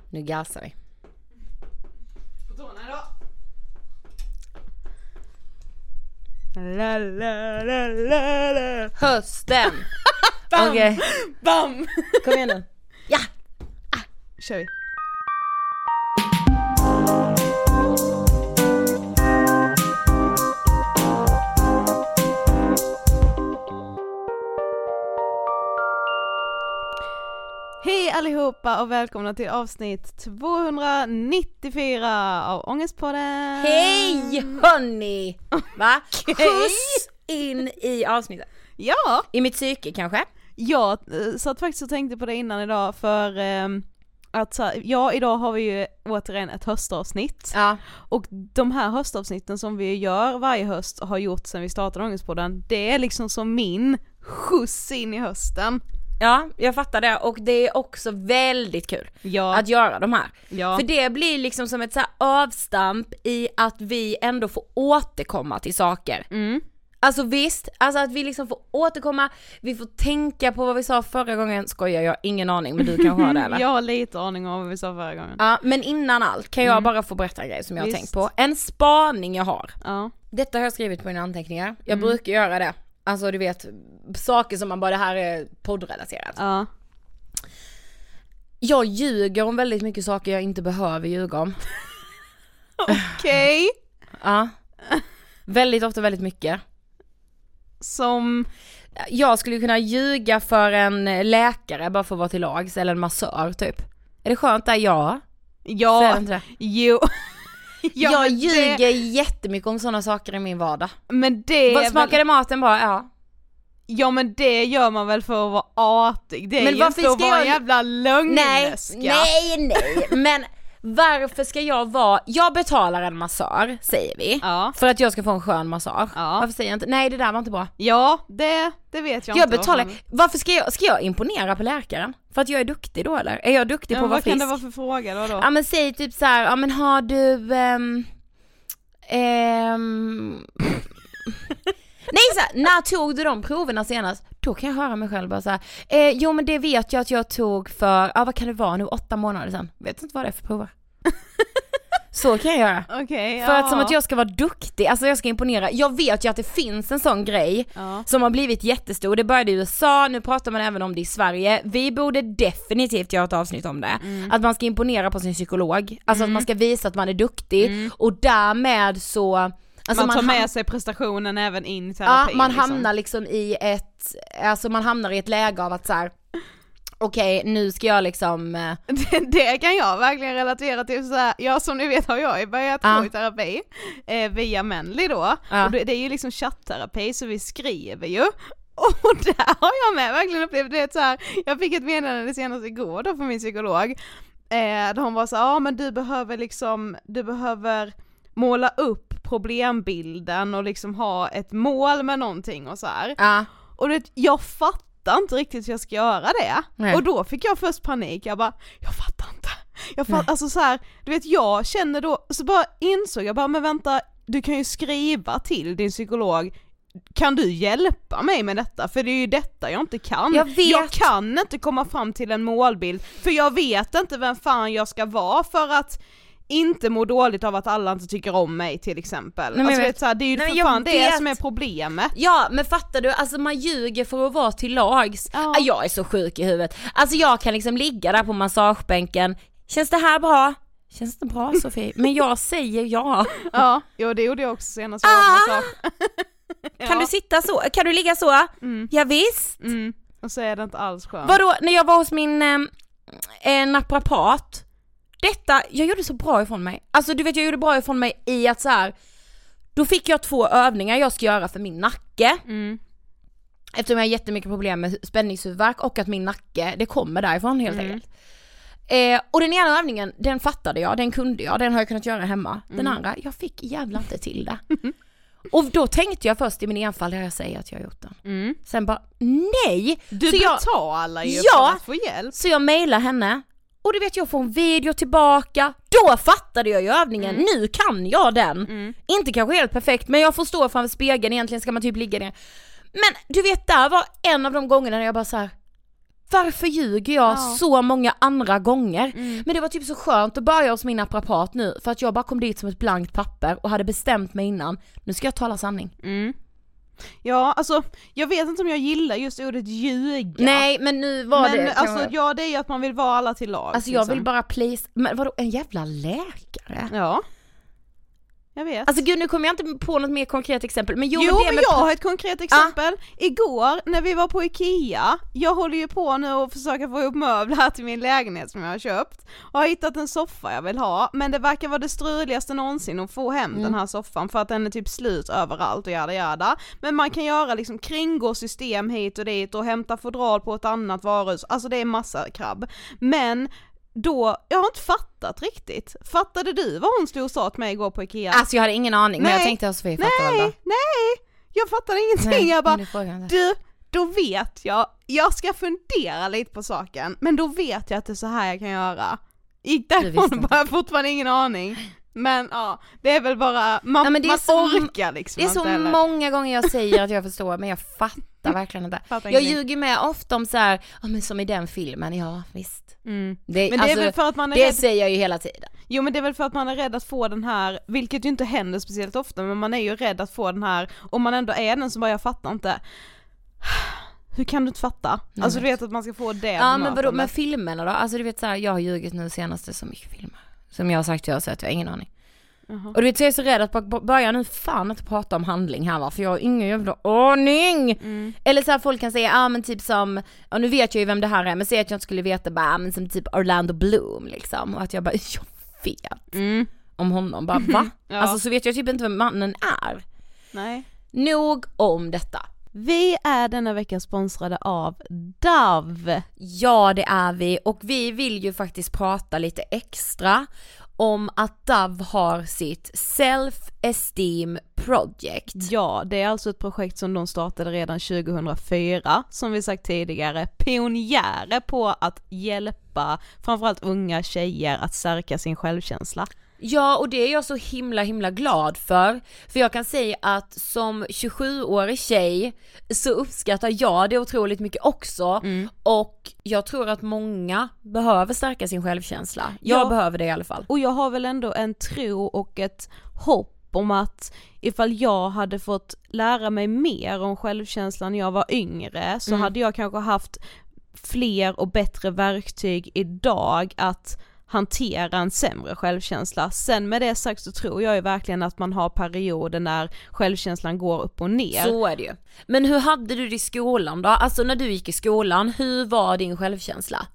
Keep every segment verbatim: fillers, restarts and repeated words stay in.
nu gasar vi. På tårna då. La, la, la, la, la. Hösten. Bam, Okej. bam. Kom igen nu. Ja. Ah, kör vi. Hej allihopa och välkomna till avsnitt tvåhundranittiofyra av Ångestpodden. Hej hörni. Va? Skjuts in i avsnittet. Ja. I mitt psyke kanske. Jag eh, satt faktiskt och tänkte på det innan idag för eh, att så här, ja, idag har vi ju återigen ett höstavsnitt. Ja. Och de här höstavsnitten som vi gör varje höst och har gjort sedan vi startade Ångestpodden, det är liksom som min skjuts in i hösten. Ja, jag fattar det, och det är också väldigt kul Ja. att göra de här. Ja. För det blir liksom som ett så här avstamp i att vi ändå får återkomma till saker. Mm. Alltså visst, alltså att vi liksom får återkomma, vi får tänka på vad vi sa förra gången. Skojar, jag har ingen aning, men du kanske har det eller? Jag har lite aning om vad vi sa förra gången. Ja, men innan allt kan jag Mm. bara få berätta en grej som jag har Visst. tänkt på. En spaning jag har. Ja. Detta har jag skrivit på mina anteckningar. Jag Mm. brukar göra det. Alltså du vet, saker som man bara, det här är poddrelaterat. Ja. Jag ljuger om väldigt mycket saker jag inte behöver ljuga om. Okej. Ja. Väldigt ofta väldigt mycket. Som... Jag skulle kunna ljuga för en läkare bara för att vara till lags, eller en massör typ. Är det skönt där? Ja. Ja. Säger inte det? Jo. Ja, jag men ljuger det... jättemycket om sådana saker i min vardag. Men det Vad är smakade väl... maten bara? Ja. Ja, men det gör man väl för att vara artig. Det är Men ju varför inte att ska vara jag- en jävla Nej, lögneska. nej, nej. Men varför ska jag vara... Jag betalar en massör, säger vi. Ja. För att jag ska få en skön massage. Ja. Varför säger jag inte? Nej, det där var inte bra. Ja, det, det vet jag, Jag inte. betalar... vad fan- Varför ska jag, ska jag imponera på läkaren? För att jag är duktig då, eller? Är jag duktig Ja, på att vara vad kan frisk? det vara för fråga då? då? Ja, men säg typ så här, ja men har du... ehm, ehm, nej, så här, när tog du de proverna senast? Då kan jag höra mig själv bara så här, eh, jo men det vet jag att jag tog för, ja vad kan det vara nu, åtta månader sedan. Vet inte vad det är för prover. Så kan jag göra. Okej, För ja. att som att jag ska vara duktig, alltså jag ska imponera. Jag vet ju att det finns en sån grej Ja. som har blivit jättestor. Det började i U S A, nu pratar man även om det i Sverige. Vi borde definitivt göra ett avsnitt om det. Mm. Att man ska imponera på sin psykolog. Alltså Mm. att man ska visa att man är duktig. Mm. Och därmed så... Alltså man tar med ham- sig prestationen även in i Ja, terapin. man liksom. hamnar liksom i ett... Alltså man hamnar i ett läge av att så här. Okej, okay, nu ska jag liksom... eh, Det, det kan jag verkligen relatera till. Så här, ja, som ni vet har jag börjat Ja. gå i terapi eh, via Menly då. Ja. Och det, det är ju liksom chattterapi, så vi skriver ju. Och där har jag med verkligen upplevt det så här. Jag fick ett meddelande senast igår då från min psykolog. Eh, där hon var så här, ja men du behöver liksom, du behöver måla upp problembilden och liksom ha ett mål med någonting och så här. Ja. Och det, jag fattar inte riktigt hur jag ska göra det. Nej. Och då fick jag först panik. Jag bara, jag fattar inte. Jag Nej. fatt, alltså så här, du vet jag känner då, så bara insåg jag bara, men vänta, du kan ju skriva till din psykolog. Kan du hjälpa mig med detta? För det är ju detta jag inte kan. Jag vet. Jag kan inte komma fram till en målbild. För jag vet inte vem fan jag ska vara för att inte må dåligt av att alla inte tycker om mig till exempel. Nej, men alltså, jag vet, så här, det är ju Nej, men för jag fan det vet. som är problemet. Ja, men fattar du, alltså man ljuger för att vara till lags. Ja. Ah, jag är så sjuk i huvudet. Alltså jag kan liksom ligga där på massagebänken. Känns det här bra? Känns det bra, Sofie? Men jag säger ja. Ja, jo, det gjorde jag också senast jag var på Ah! massage. Ja. Kan du sitta så? Kan du ligga så? Mm. Ja, visst. Mm. Och så är det inte alls skönt. Vadå, när jag var hos min eh, eh, naprapat, detta, jag gjorde så bra ifrån mig. Alltså du vet, jag gjorde bra ifrån mig i att så här. Då fick jag två övningar jag ska göra för min nacke. Mm. Eftersom jag har jättemycket problem med spänningshuvudvärk och att min nacke, det kommer därifrån helt Mm. enkelt. Eh, och den ena övningen, den fattade jag, den kunde jag, den har jag kunnat göra hemma. Den Mm. andra, jag fick jävla inte till det. Och då tänkte jag först i min enfald, där jag säger att jag har gjort den. Mm. Sen bara, nej! Du så jag, betalar ju Ja. för att få hjälp. så jag mejlar henne. Och du vet, jag får en video tillbaka. Då fattade jag ju övningen. Mm. Nu kan jag den. Mm. Inte kanske helt perfekt, men jag får stå framför spegeln. Egentligen ska man typ ligga ner. Men du vet, där var en av de gångerna när jag bara så här: Varför ljuger jag Ja. så många andra gånger? Mm. Men det var typ så skönt att börja hos min naprapat nu, för att jag bara kom dit som ett blankt papper och hade bestämt mig innan. Nu ska jag tala sanning. Mm. Ja, alltså jag vet inte om jag gillar just ordet ljuga. Nej, men nu var men, det... alltså jag... ja, det är ju att man vill vara alla till lag. Alltså jag liksom. vill bara please... Men vadå, en jävla läkare? Ja. Jag vet. Alltså gud, nu kommer jag inte på något mer konkret exempel. Men jo, Jo, men, det men med jag pa- har ett konkret exempel. Igår när vi var på Ikea, jag håller ju på nu och försöker få ihop möbler till min lägenhet som jag har köpt. Och har hittat en soffa jag vill ha, men det verkar vara det struligaste någonsin att få hem mm. den här soffan, för att den är typ slut överallt och jada jada. Men man kan göra liksom kringgå system hit och dit och hämta fodral på ett annat varuhus. Alltså det är massa krabb. Men då, jag har inte fattat riktigt. Fattade du vad hon stod och sa till mig igår på Ikea? Alltså jag hade ingen aning, nej, men jag tänkte att Sofie fattar väl då. Nej, jag fattar ingenting. Nej, jag bara, du, då vet jag, jag ska fundera lite på saken, men då vet jag att det är så här jag kan göra. Gick därifrån och bara fortfarande ingen aning. Men ja, det är väl bara, man, ja, men det är man så, orkar liksom. Det är så heller. många gånger jag säger att jag förstår, men jag fattar verkligen inte. Fattar jag ingenting. ljuger med ofta om så här, ja men som i den filmen, ja visst. Mm. Det, men det alltså, är väl för att man är det rädd... säger jag ju hela tiden. Jo, men det är väl för att man är rädd att få den här, vilket ju inte händer speciellt ofta, men man är ju rädd att få den här, om man ändå är den som bara, jag fattar inte. Hur kan du inte fatta? Nej, alltså du vet att man ska få det. Ja, men vadå, med filmerna då? Alltså du vet så här, jag har ljugit nu senaste så mycket filmer som jag har sagt, jag har sett, jag har ingen aning. Uh-huh. Och du vet, så jag är så rädd att börja nu fan inte prata om handling här, va? För jag har ingen jävla aning. Mm. Eller så här, folk kan säga, ja ah, men typ som, ja nu vet jag ju vem det här är, men säg att jag inte skulle veta, bara, men som typ Orlando Bloom liksom. Och att jag bara, jag vet mm. om honom, bara va? Ja. Alltså så vet jag typ inte vem mannen är. Nej. Nog om detta. Vi är denna vecka sponsrade av Dove. Ja, det är vi. Och vi vill ju faktiskt prata lite extra om att Dove har sitt Self-Esteem Project. Ja, det är alltså ett projekt som de startade redan tjugohundrafyra, som vi sagt tidigare, pionjärer på att hjälpa framförallt unga tjejer att stärka sin självkänsla. Ja, och det är jag så himla himla glad för. För jag kan säga att som tjugosjuårig tjej så uppskattar jag det otroligt mycket också. Mm. Och jag tror att många behöver stärka sin självkänsla. Jag ja, behöver det i alla fall. Och jag har väl ändå en tro och ett hopp om att ifall jag hade fått lära mig mer om självkänslan när jag var yngre, så mm. hade jag kanske haft fler och bättre verktyg idag att hantera en sämre självkänsla. Sen med det sagt så tror jag ju verkligen att man har perioder när självkänslan går upp och ner. Så är det ju. Men hur hade du det i skolan då? Alltså när du gick i skolan, hur var din självkänsla?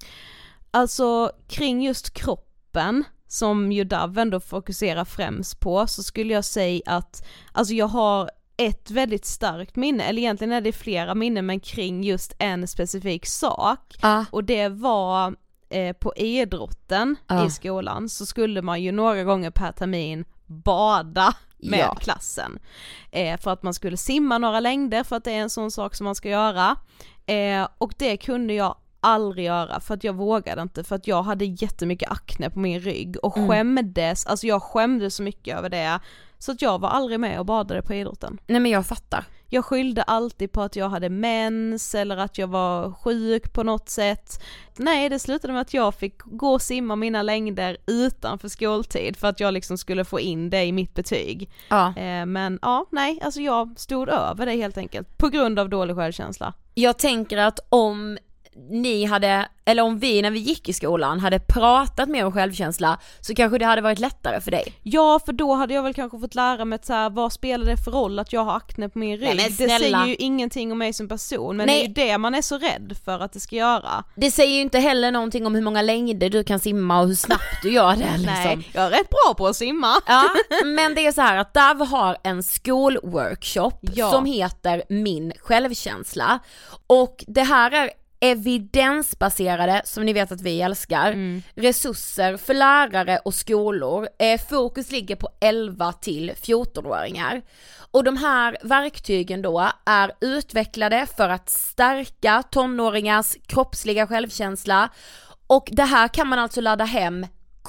Alltså kring just kroppen, som ju Dove ändå fokuserar främst på, så skulle jag säga att alltså jag har ett väldigt starkt minne, eller egentligen är det flera minnen, men kring just en specifik sak. Ah. Och det var eh, på idrotten ah. i skolan, så skulle man ju några gånger per termin bada med ja. klassen. Eh, för att man skulle simma några längder, för att det är en sån sak som man ska göra. Eh, och det kunde jag aldrig göra, för att jag vågade inte, för att jag hade jättemycket akne på min rygg och mm. skämdes, alltså jag skämdes så mycket över det, så att jag var aldrig med och badade på idrotten. Nej, men jag fattar. Jag skyllde alltid på att jag hade mens eller att jag var sjuk på något sätt. Nej, det slutade med att jag fick gå och simma mina längder utanför skoltid för att jag liksom skulle få in det i mitt betyg. Ja. Eh, men ja, nej, alltså jag stod över det helt enkelt på grund av dålig självkänsla. Jag tänker att om ni hade, eller om vi när vi gick i skolan hade pratat mer om självkänsla, så kanske det hade varit lättare för dig. Ja, för då hade jag väl kanske fått lära mig så här, vad spelar det för roll att jag har akne på min rygg? Nej, det säger ju ingenting om mig som person, men Nej. det är ju det man är så rädd för att det ska göra. Det säger ju inte heller någonting om hur många längder du kan simma och hur snabbt du gör det. Liksom. Nej, jag är rätt bra på att simma. Ja, men det är så här att Dove har en skolworkshop ja. som heter Min självkänsla, och det här är evidensbaserade, som ni vet att vi älskar, mm. resurser för lärare och skolor. Eh, fokus ligger på elva till fjorton-åringar. Och de här verktygen då är utvecklade för att stärka tonåringars kroppsliga självkänsla, och det här kan man alltså ladda hem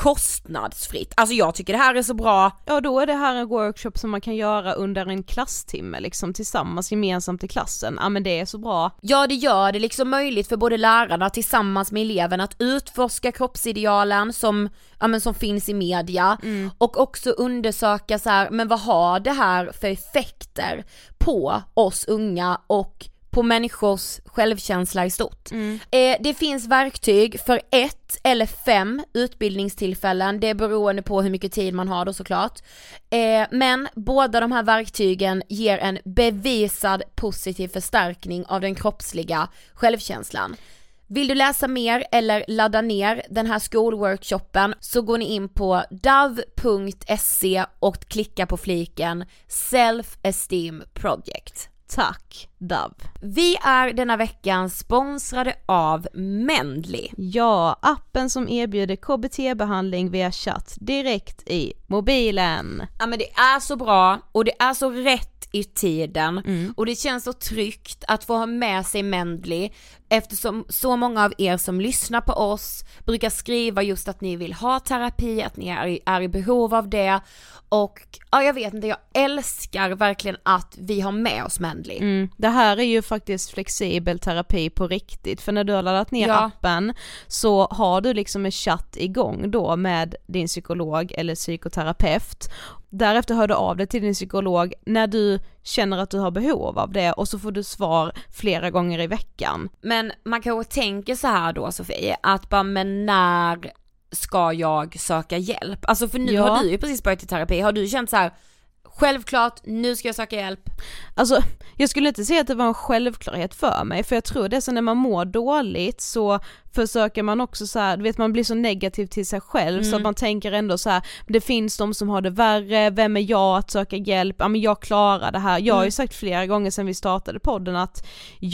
kostnadsfritt. Alltså jag tycker det här är så bra. Ja, då är det här en workshop som man kan göra under en klasstimme liksom tillsammans gemensamt i klassen. Ja, men det är så bra. Ja, det gör det liksom möjligt för både lärarna tillsammans med eleverna att utforska kroppsidealen som, ja, men som finns i media mm. och också undersöka så här, men vad har det här för effekter på oss unga och på människors självkänsla i stort. Mm. Eh, det finns verktyg för ett eller fem utbildningstillfällen, det är beroende på hur mycket tid man har då såklart. Eh, men båda de här verktygen ger en bevisad positiv förstärkning av den kroppsliga självkänslan. Vill du läsa mer eller ladda ner den här skolworkshopen så går ni in på dove punkt se och klicka på fliken Self-Esteem Project. Tack, Dove. Vi är denna veckan sponsrade av Mendly. Ja, appen som erbjuder K B T-behandling via chatt direkt i mobilen. Ja, men det är så bra och det är så rätt i tiden mm. och det känns så tryggt att få ha med sig Mendly eftersom så många av er som lyssnar på oss brukar skriva just att ni vill ha terapi, att ni är i, är i behov av det. Och ja, jag vet inte, jag älskar verkligen att vi har med oss Mendly. Mm. Det här är ju faktiskt flexibel terapi på riktigt. För när du har laddat ner ja. appen så har du liksom en chatt igång då med din psykolog eller psykoterapeut. Därefter hör du av dig till din psykolog när du känner att du har behov av det och så får du svar flera gånger i veckan. Men man kanske tänker så här då, Sofie, att bara men när ska jag söka hjälp? Alltså för nu ja. har du ju precis börjat i terapi. Har du känt så här, självklart, nu ska jag söka hjälp? Alltså, jag skulle inte säga att det var en självklarhet för mig, för jag tror det är så när man mår dåligt så försöker man också så här, du vet, man blir så negativ till sig själv mm. så att man tänker ändå så här, det finns de som har det värre, vem är jag att söka hjälp? Ja, men jag klarar det här. Jag har ju sagt flera gånger sedan vi startade podden att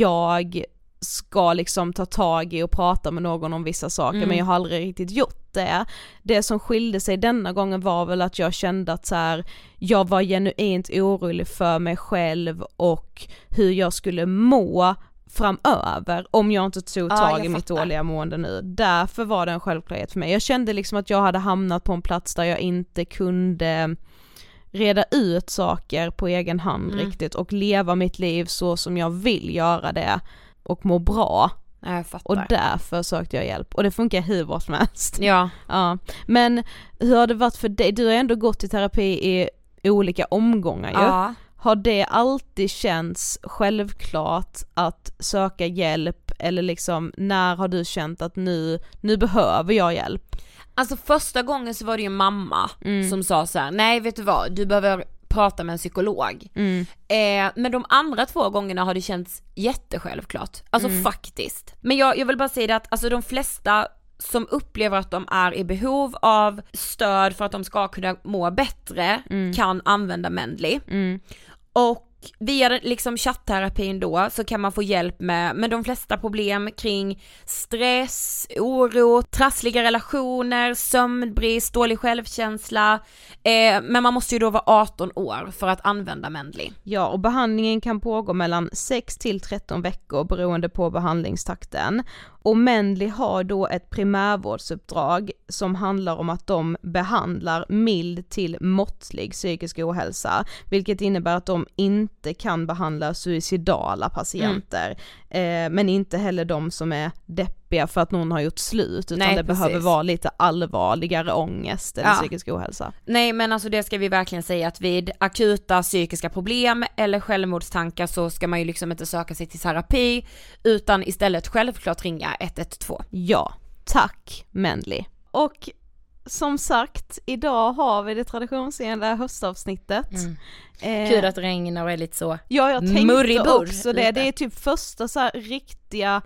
jag ska liksom ta tag i och prata med någon om vissa saker mm. men jag har aldrig riktigt gjort det. Det som skilde sig denna gången var väl att jag kände att så här, jag var genuint orolig för mig själv och hur jag skulle må framöver om jag inte tog tag ah, i mitt dåliga mående nu. Därför var det en självklarhet för mig. Jag kände liksom att jag hade hamnat på en plats där jag inte kunde reda ut saker på egen hand mm. riktigt och leva mitt liv så som jag vill göra det och må bra. Jag fattar. Och därför sökte jag hjälp. Och det funkar hur bra som helst. Ja. ja. Men hur har det varit för dig? Du har ändå gått i terapi i olika omgångar ju. Ja. Har det alltid känts självklart att söka hjälp? Eller liksom, när har du känt att nu, nu behöver jag hjälp? Alltså första gången så var det ju mamma mm. som sa så här: nej vet du vad, du behöver prata med en psykolog. Mm. Eh, men de andra två gångerna har det känts jättesjälvklart. Alltså mm. faktiskt. Men jag, jag vill bara säga det att alltså, de flesta som upplever att de är i behov av stöd för att de ska kunna må bättre mm. kan använda Mendly. Mm. Och via liksom chattterapin då så kan man få hjälp med, med de flesta problem kring stress, oro, trassliga relationer, sömnbrist, dålig självkänsla. Eh, men man måste ju då vara arton år för att använda Mendly. Ja, och behandlingen kan pågå mellan sex till tretton veckor beroende på behandlingstakten. Och Mendly har då ett primärvårdsuppdrag som handlar om att de behandlar mild till måttlig psykisk ohälsa, vilket innebär att de inte kan behandla suicidala patienter, mm. eh, men inte heller de som är deppiga för att någon har gjort slut, utan Nej, det precis. behöver vara lite allvarligare ångest eller ja. psykisk ohälsa. Nej, men alltså det ska vi verkligen säga att vid akuta psykiska problem eller självmordstankar så ska man ju liksom inte söka sig till terapi utan istället självklart ringa ett ett två. Ja, tack Mendly. Och som sagt, idag har vi det traditionsenliga höstavsnittet. Mm. Eh, Kul att det regnar och är lite så ja, jag tänkte murribur, också det. Det är typ första så här riktiga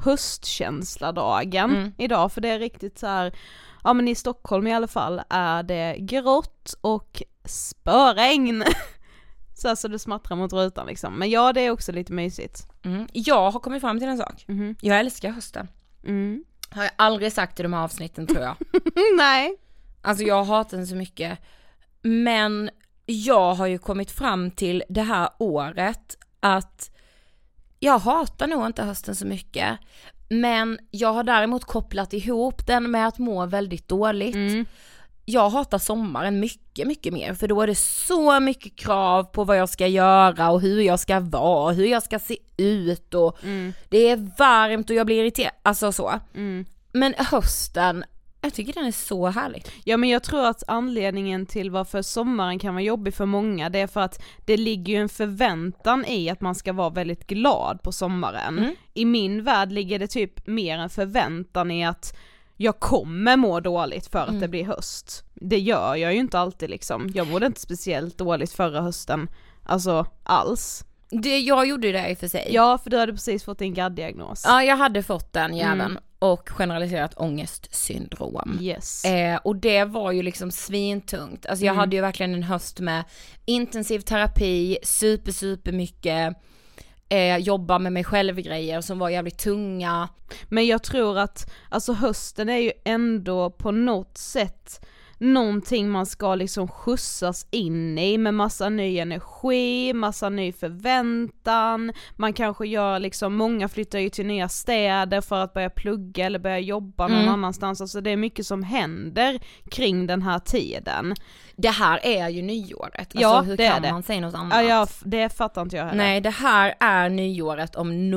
höstkänsla-dagen mm. idag, för det är riktigt så här, ja men i Stockholm i alla fall är det grått och spöregn. Så alltså det smattrar mot rutan liksom. Men ja, det är också lite mysigt. Mm. Jag har kommit fram till en sak. Mm. Jag älskar hösten. Mm. Har jag aldrig sagt i de här avsnitten tror jag. Nej. Alltså jag hatar den så mycket. Men jag har ju kommit fram till det här året att jag hatar nog inte hösten så mycket. Men jag har däremot kopplat ihop den med att må väldigt dåligt. Mm. Jag hatar sommaren mycket, mycket mer. För då är det så mycket krav på vad jag ska göra och hur jag ska vara, hur jag ska se ut. Och Mm. det är varmt och jag blir irriterad. Alltså så. Mm. Men hösten, jag tycker den är så härlig. Ja, men jag tror att anledningen till varför sommaren kan vara jobbig för många, det är för att det ligger ju en förväntan i att man ska vara väldigt glad på sommaren. Mm. I min värld ligger det typ mer en förväntan i att jag kommer må dåligt för att Mm. det blir höst. Det gör jag ju inte alltid liksom. Jag mådde inte speciellt dåligt förra hösten, alltså alls. Det, jag gjorde det i och för sig. Ja, för du hade precis fått din G A D-diagnos. Ja, jag hade fått den jäveln. Mm. Och generaliserat ångestsyndrom. Yes. Eh, och det var ju liksom svintungt. Alltså jag Mm. hade ju verkligen en höst med intensiv terapi, super super mycket eh, jobba med mig själv grejer som var jävligt tunga. Men jag tror att alltså hösten är ju ändå på något sätt någonting man ska liksom skjutsas in i med massa ny energi, massa ny förväntan. Man kanske gör liksom, många flyttar ju till nya städer för att börja plugga eller börja jobba någon Mm. annanstans. Alltså det är mycket som händer kring den här tiden. Det här är ju nyåret. Alltså Ja, hur det är kan det. man säga något annat? Ja, ja, det fattar inte jag heller. Nej, det här är nyåret om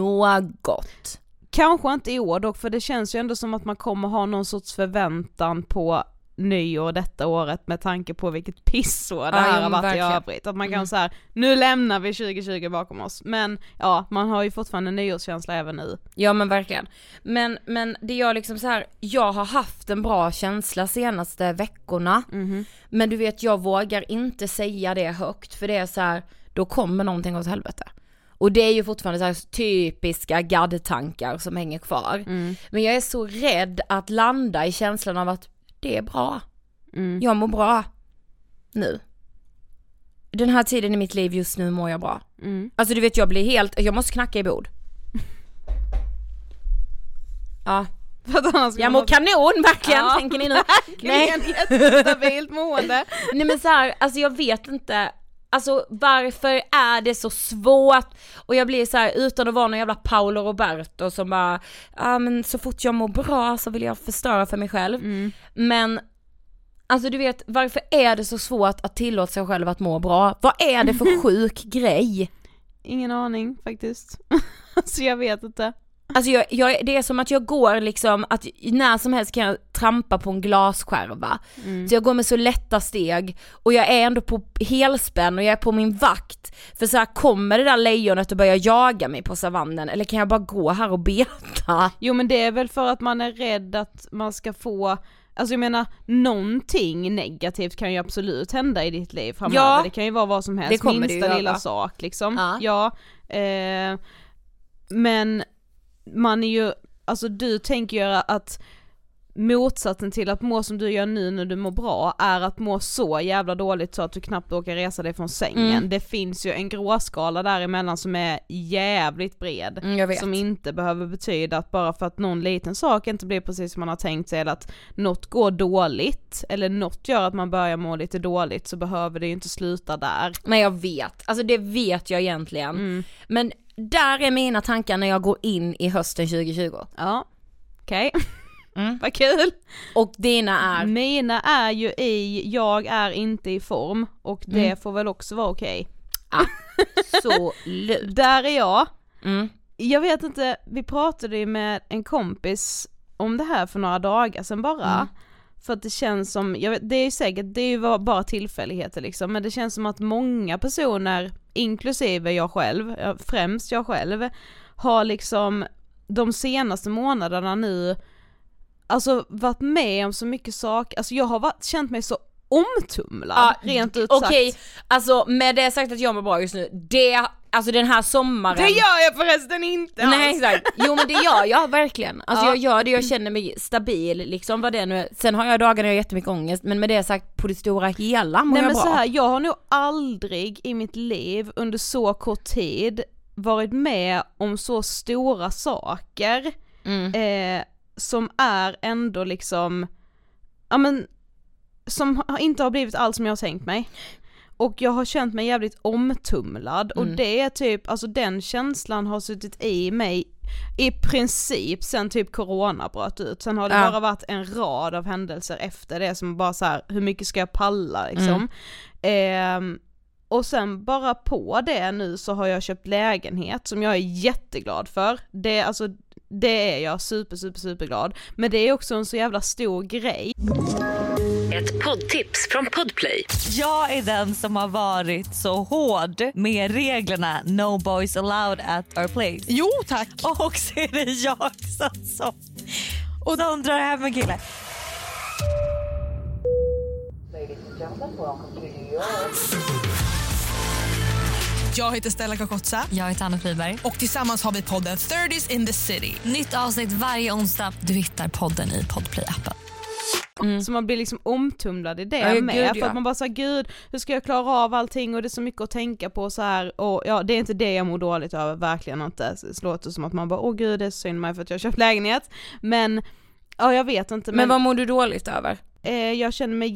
något. Kanske inte i år dock, för det känns ju ändå som att man kommer ha någon sorts förväntan på nyår detta året med tanke på vilket pissår det Ja, här ja, har varit verkligen. i övrigt. Att man kan Mm. så här, nu lämnar vi tjugo tjugo bakom oss. Men ja, man har ju fortfarande nyårskänsla även nu. Ja men verkligen. Men, men det gör liksom så här, jag har haft en bra känsla senaste veckorna. Mm-hmm. Men du vet, jag vågar inte säga det högt för det är så här, då kommer någonting åt helvete. Och det är ju fortfarande så här typiska gaddtankar som hänger kvar. Mm. Men jag är så rädd att landa i känslan av att det är bra. Mm. Jag mår bra nu. Den här tiden i mitt liv just nu mår jag bra. Mm. Alltså du vet, jag blir helt, jag måste knacka i bord. Ja. För att annars Jag mår kanon, verkligen, Ja, tänker ni nu? verkligen jättestabilt mående. Nej men så här, alltså jag vet inte. Alltså varför är det så svårt? Och jag blir så här, utan att vara någon jävla Paolo Roberto som bara, ja ah, men så fort jag mår bra så vill jag förstöra för mig själv. Mm. Men alltså du vet, varför är det så svårt att tillåta sig själv att må bra? Vad är det för sjuk grej? Ingen aning faktiskt. Så jag vet inte. Alltså jag, jag, det är som att jag går liksom, att när som helst kan jag trampa på en glasskärva. Mm. Så jag går med så lätta steg och jag är ändå på helspänn och jag är på min vakt. För så här, kommer det där lejonet att börja jaga mig på savannen eller kan jag bara gå här och beta? Jo men det är väl för att man är rädd att man ska få, alltså jag menar, någonting negativt kan ju absolut hända i ditt liv framöver. Ja, det kan ju vara vad som helst, det kommer det minsta ju lilla göra. sak liksom. Ja. Ja, eh, men man är ju, alltså du tänker ju att motsatsen till att må som du gör nu när du mår bra är att må så jävla dåligt så att du knappt åker resa dig från sängen. Mm. Det finns ju en gråskala däremellan som är jävligt bred. Mm, jag vet. Som inte behöver betyda att bara för att någon liten sak inte blir precis som man har tänkt sig eller att något går dåligt eller något gör att man börjar må lite dåligt så behöver det ju inte sluta där. Men jag vet, alltså det vet jag egentligen. Mm. Men där är mina tankar när jag går in i hösten tjugo tjugo. Ja, okej. Okay. Mm. Vad kul. Och dina är? Mina är ju i, jag är inte i form och det Mm. får väl också vara okej. Absolut. Där är jag. Mm. Jag vet inte, vi pratade ju med en kompis om det här för några dagar sedan bara. Mm. För att det känns som, jag vet, det är ju säkert, det är ju bara tillfälligheter liksom, men det känns som att många personer, inklusive jag själv, främst jag själv, har liksom de senaste månaderna nu alltså varit med om så mycket saker, alltså jag har varit, känt mig så omtumlad, Ja, rent ut sagt. Okej, alltså med det sagt att jag mår bra just nu, det, alltså den här sommaren. Det gör jag förresten inte alls. Nej exakt, jo men det gör jag verkligen. Alltså Ja. jag gör det, jag känner mig stabil liksom, vad det nu är. Sen har jag dagar när jag har jättemycket ångest, men med det sagt på det stora hela mår Nej jag men bra. så här, jag har nog aldrig i mitt liv under så kort tid varit med om så stora saker Mm. eh, som är ändå liksom, ja men som inte har blivit allt som jag har tänkt mig. Och jag har känt mig jävligt omtumlad Mm. och det är typ, alltså den känslan har suttit i mig i princip sen typ corona bröt ut. Sen har det ja. bara varit en rad av händelser efter det som bara så här, hur mycket ska jag palla liksom. Mm. Eh, och sen bara på det nu så har jag köpt lägenhet som jag är jätteglad för. Det, alltså, det är jag super super super glad. Men det är också en så jävla stor grej. Ett poddtips från Podplay. Jag är den som har varit så hård med reglerna No boys allowed at our place. Jo tack. Och så är det jag som, som, och de drar hem en kille. Jag heter Stella Kakotsa. Jag heter Anna Friberg. Och tillsammans har vi podden thirties in the city. Nytt avsnitt varje onsdag. Du hittar podden i Podplay-appen. Mm. Så man blir liksom omtumlad i det ja, med. gud, för ja. att man bara säger gud, hur ska jag klara av allting och det är så mycket att tänka på så här. Och ja, det är inte det jag mår dåligt över, verkligen inte. Det låter som att man bara, åh gud det är synd mig för att jag har köpt lägenhet. Men, ja jag vet inte. Men, men vad mår du dåligt över? Eh, jag känner mig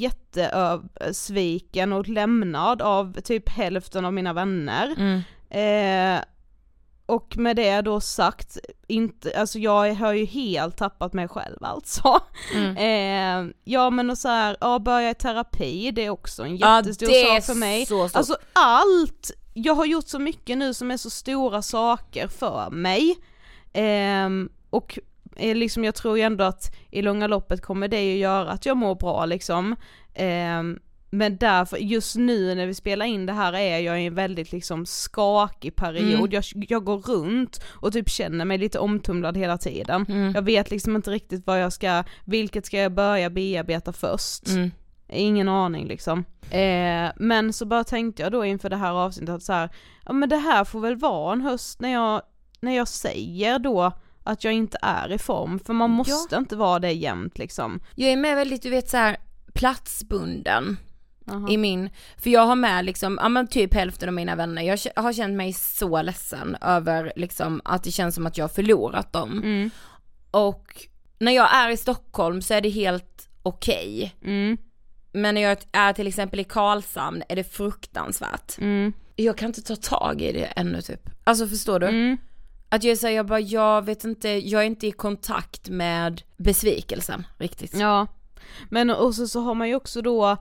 jättesviken och lämnad av typ hälften av mina vänner. Mm. Eh, och med det då sagt, inte, alltså jag har ju helt tappat mig själv alltså. Mm. Eh, ja men och så här, ja, börja i terapi, det är också en jättestor ja, sak för mig. Så alltså allt, jag har gjort så mycket nu som är så stora saker för mig. Eh, och liksom jag tror ju ändå att i långa loppet kommer det ju göra att jag mår bra liksom. Eh, men därför, just nu när vi spelar in det här är jag i en väldigt liksom skakig period. Mm. Jag, jag går runt och typ känner mig lite omtumlad hela tiden. Mm. Jag vet liksom inte riktigt vad jag ska, vilket ska jag börja bearbeta först. Mm. Ingen aning liksom. Eh, men så bara tänkte jag då inför det här avsnittet att så här, ja men det här får väl vara en höst när jag, när jag säger då att jag inte är i form, för man måste ja. inte vara det jämt liksom. Jag är med väldigt, du vet så här platsbunden. Uh-huh. I min, för jag har med liksom, ja men typ hälften av mina vänner, jag har känt mig så ledsen över liksom att det känns som att jag har förlorat dem. Mm. Och när jag är i Stockholm så är det helt okej. Okay. Mm. Men när jag är till exempel i Karlshamn är det fruktansvärt. Mm. Jag kan inte ta tag i det ännu typ. Alltså förstår du? Mm. Att jag säger, jag bara, jag vet inte, jag är inte i kontakt med besvikelsen riktigt. Ja, men och så, så har man ju också då,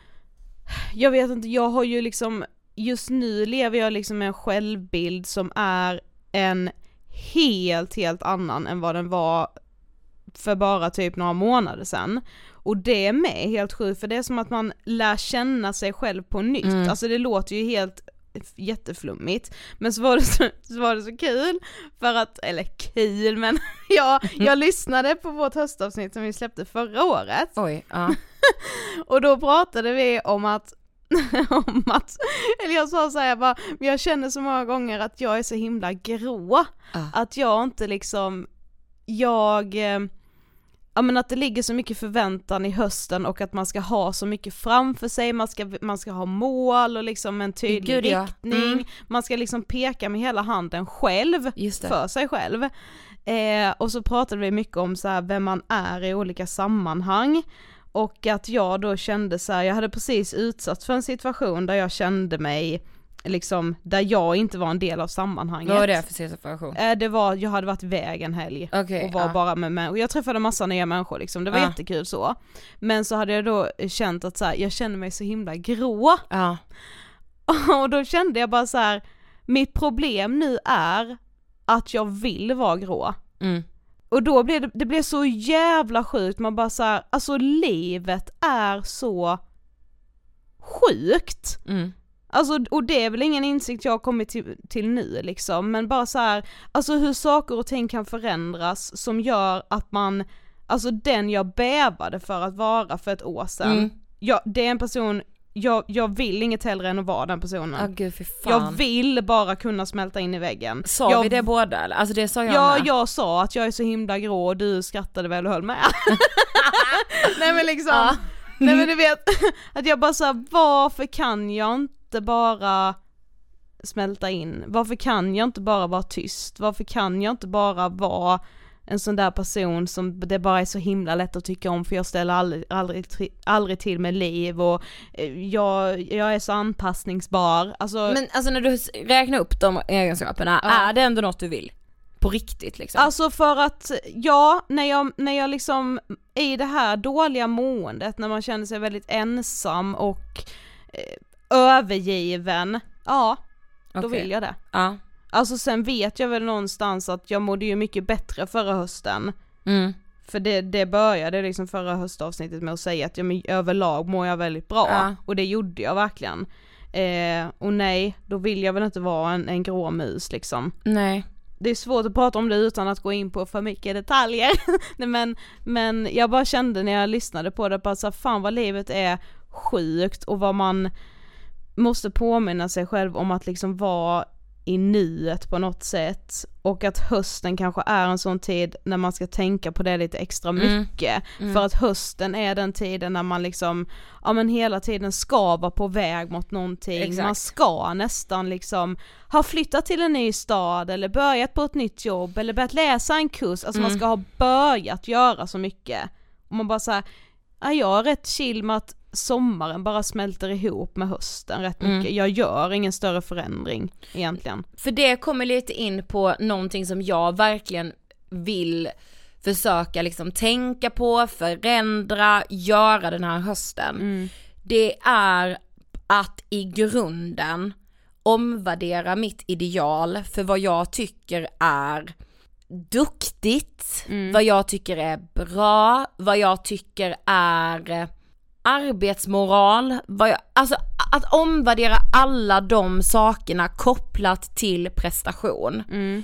jag vet inte, jag har ju liksom, just nu lever jag liksom med en självbild som är en helt, helt annan än vad den var för bara typ några månader sedan. Och det är med helt sjukt, för det är som att man lär känna sig själv på nytt. Mm. Alltså det låter ju helt jätteflummigt, men så var det så, så var det så kul för att, eller kul men jag, jag lyssnade på vårt höstavsnitt som vi släppte förra året. Oj, ja. Och då pratade vi om att om att, eller jag sa så här, jag bara, men jag känner så många gånger att jag är så himla grå, uh. att jag inte liksom jag eh, ja men att det ligger så mycket förväntan i hösten och att man ska ha så mycket framför sig, man ska, man ska ha mål och liksom en tydlig Gud, ja. riktning, mm. man ska liksom peka med hela handen själv för sig själv. Eh, och så pratade vi mycket om så här, vem man är i olika sammanhang, och att jag då kände så här, jag hade precis utsatt för en situation där jag kände mig liksom, där jag inte var en del av sammanhanget. Vad var det för situation? Eh, det var, jag hade varit iväg en helg okay, och var ah. bara med människor. Jag träffade massa nya människor liksom, det var ah. jättekul så. Men så hade jag då känt att så här, jag kände mig så himla grå. Ah. Och då kände jag bara så här, mitt problem nu är att jag vill vara grå. Mm. Och då blev det, det blev så jävla sjukt, man bara så här, alltså livet är så sjukt. Mm. Alltså, och det är väl ingen insikt jag har kommit till, till nu liksom, men bara så här, alltså hur saker och ting kan förändras som gör att man, alltså den jag bävade för att vara för ett år sedan, mm. jag, det är en person, jag, jag vill inget hellre än att vara den personen. Oh, Gud, för fan. Jag vill bara kunna smälta in i väggen. Sa jag, vi det båda eller? Alltså det sa jag Ja, med. jag sa att jag är så himla grå och du skrattade väl och höll med. Nej men liksom, ah. nej men du vet, att jag bara sa, varför kan jag inte bara smälta in? Varför kan jag inte bara vara tyst? Varför kan jag inte bara vara en sån där person som det bara är så himla lätt att tycka om, för jag ställer aldrig, aldrig, aldrig till med liv och jag, jag är så anpassningsbar. Alltså, men alltså när du räknar upp de egenskaperna, ja. är det ändå något du vill? på riktigt liksom. Alltså för att, ja, när jag, när jag liksom i det här dåliga måendet, när man känner sig väldigt ensam och eh, övergiven, ja, då okay. vill jag det. Ja. Alltså sen vet jag väl någonstans att jag mådde ju mycket bättre förra hösten. Mm. För det, det började liksom förra höstavsnittet med att säga att jag, överlag mår jag väldigt bra. Ja. Och det gjorde jag verkligen. Eh, och nej, då vill jag väl inte vara en, en grå mus liksom. Nej. Det är svårt att prata om det utan att gå in på för mycket detaljer. nej, men, men jag bara kände när jag lyssnade på det, bara så fan vad livet är sjukt och vad man måste påminna sig själv om att liksom vara i nuet på något sätt, och att hösten kanske är en sån tid när man ska tänka på det lite extra mycket. Mm. Mm. För att hösten är den tiden när man liksom, ja men hela tiden ska vara på väg mot någonting. Exakt. Man ska nästan liksom ha flyttat till en ny stad eller börjat på ett nytt jobb eller börjat läsa en kurs. Alltså mm. man ska ha börjat göra så mycket. Och man bara såhär, ja, jag är rätt chill med att sommaren bara smälter ihop med hösten rätt mycket. Mm. Jag gör ingen större förändring egentligen. För det kommer lite in på någonting som jag verkligen vill försöka liksom tänka på, förändra, göra den här hösten. Mm. Det är att i grunden omvärdera mitt ideal för vad jag tycker är duktigt, mm. vad jag tycker är bra, vad jag tycker är arbetsmoral, vad jag, alltså att omvärdera alla de sakerna kopplat till prestation. Mm.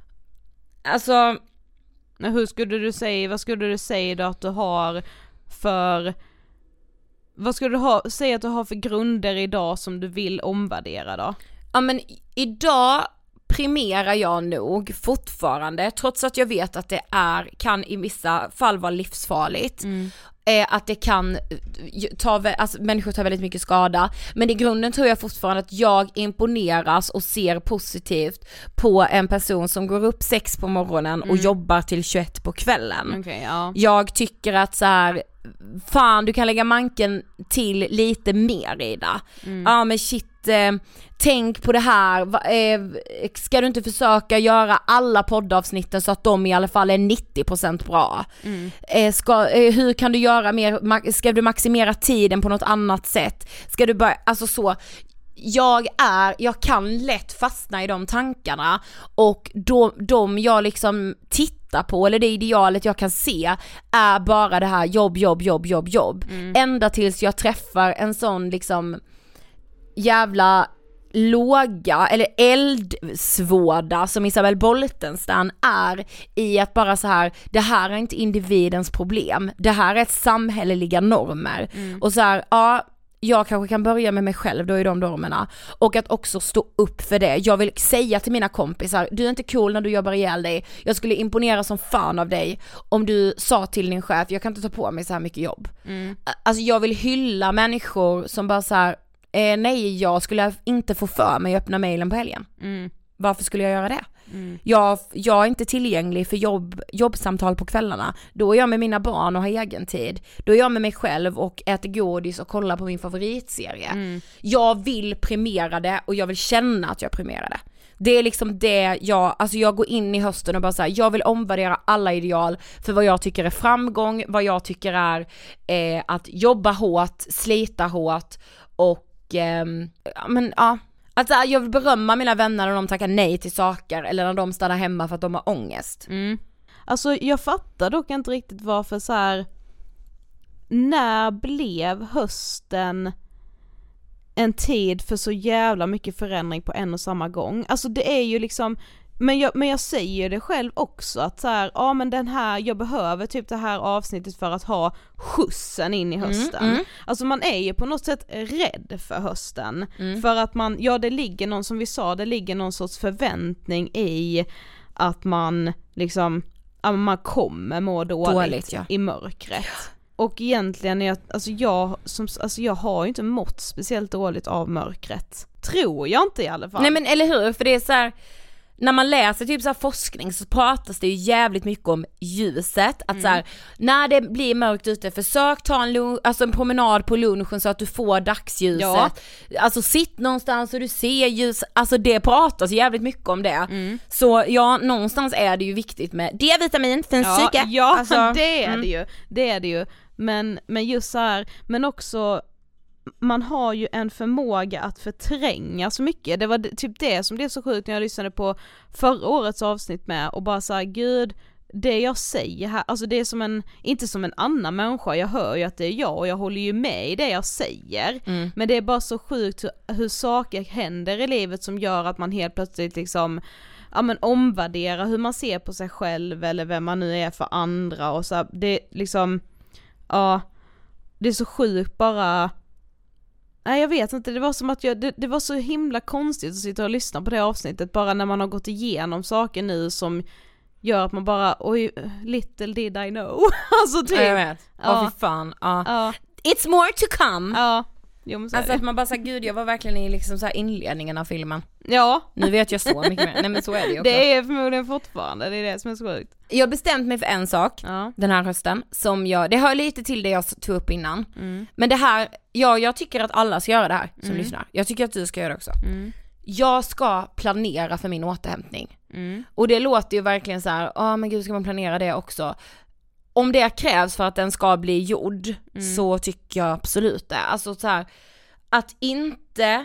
Alltså, hur skulle du säga, vad skulle du säga då att du har för, vad skulle du ha, säga att du har för grunder idag som du vill omvärdera då? Ja men idag primerar jag nog fortfarande, trots att jag vet att det är, kan i vissa fall vara livsfarligt. Mm. Att det kan ta, alltså människor tar väldigt mycket skada, men i grunden tror jag fortfarande att jag imponeras och ser positivt på en person som går upp sex på morgonen och mm. jobbar till tjugoett på kvällen. Okay, ja. Jag tycker att så här, fan du kan lägga manken till lite mer i det. Mm. Ja men shit, eh, tänk på det här, Va, eh, ska du inte försöka göra alla poddavsnitten så att de i alla fall är nittio procent bra? Mm. Eh, ska, eh, hur kan du göra mer, ska du maximera tiden på något annat sätt? Ska du bara, alltså så, jag är, jag kan lätt fastna i de tankarna, och då, de jag liksom tittar på, eller det idealet jag kan se är bara det här jobb, jobb, jobb, jobb, jobb. Mm. Ända tills jag träffar en sån liksom jävla låga eller eldsvåda som Isabel Boltenstam är i att bara så här, det här är inte individens problem, det här är ett samhälleliga normer. Mm. Och så här, ja, jag kanske kan börja med mig själv då i de normerna, och att också stå upp för det. Jag vill säga till mina kompisar, du är inte cool när du jobbar ihjäl dig, jag skulle imponera som fan av dig om du sa till din chef, jag kan inte ta på mig så här mycket jobb. Mm. Alltså jag vill hylla människor som bara så här, eh, nej jag skulle inte få för mig att öppna mailen på helgen. Mm. Varför skulle jag göra det? Mm. Jag, jag är inte tillgänglig för jobb, jobbsamtal på kvällarna. Då är jag med mina barn och har egen tid. Då är jag med mig själv och äter godis och kollar på min favoritserie. Mm. Jag vill premiera det, och jag vill känna att jag premierar det. Det är liksom det jag, alltså jag går in i hösten och bara så här, jag vill omvärdera alla ideal för vad jag tycker är framgång, vad jag tycker är eh, att jobba hårt, slita hårt och eh, men ja. Alltså jag vill berömma mina vänner när de tackar nej till saker, eller när de stannar hemma för att de har ångest. Mm. Alltså jag fattar dock inte riktigt varför så här, när blev hösten en tid för så jävla mycket förändring på en och samma gång? Alltså det är ju liksom, men jag, men jag säger det själv också att så här, ja men den här, jag behöver typ det här avsnittet för att ha skjutsen in i hösten. Mm, mm. Alltså man är ju på något sätt rädd för hösten. Mm. För att man, ja det ligger någon, som vi sa, det ligger någon sorts förväntning i att man liksom, ja, man kommer må dåligt, dåligt ja. i mörkret. Ja. Och egentligen, jag, alltså, jag, som, alltså jag har ju inte mått speciellt dåligt av mörkret. Tror jag inte i alla fall. Nej men eller hur, för det är så här, när man läser typ så här forskning så pratas det ju jävligt mycket om ljuset. Att mm. så här, när det blir mörkt ute, försök ta en, lun- alltså en promenad på lunchen så att du får dagsljuset. Ja. Alltså sitt någonstans och du ser ljus. Alltså det pratas jävligt mycket om det. Mm. Så ja, någonstans är det ju viktigt med D-vitamin, fin ja, psyke. Ja, alltså, det är mm. det ju. Det är det ju. Men, men just så här, men också man har ju en förmåga att förtränga så mycket. Det var typ det som det är så sjukt när jag lyssnade på förra årets avsnitt med och bara såhär, gud, det jag säger här, alltså det är som en, inte som en annan människa, jag hör ju att det är jag och jag håller ju med i det jag säger, mm. men det är bara så sjukt hur, hur saker händer i livet som gör att man helt plötsligt liksom ja men omvärderar hur man ser på sig själv eller vem man nu är för andra och så här, det liksom, ja, det är så sjukt bara. Nej, jag vet inte, det var som att jag, det, det var så himla konstigt att sitta och lyssna på det avsnittet bara när man har gått igenom saker nu som gör att man bara, oj, little did I know. Alltså typ. Ja, jag vet. Åh ja. oh, fy fan. Ja. Ja. It's more to come. Ja. Jo, men så alltså att man bara säger, gud jag var verkligen i liksom så här inledningen av filmen. Ja. Nu vet jag så mycket mer. Nej men så är det ju också. Det är förmodligen fortfarande, det är det som är så sjukt. Jag har bestämt mig för en sak ja. den här hösten som jag, det hör lite till det jag tog upp innan. Mm. Men det här, ja jag tycker att alla ska göra det här som mm. lyssnar. Jag tycker att du ska göra det också. Mm. Jag ska planera för min återhämtning. Mm. Och det låter ju verkligen så här, ja men gud ska man planera det också. Om det krävs för att den ska bli gjord mm. så tycker jag absolut det. Alltså så här, att inte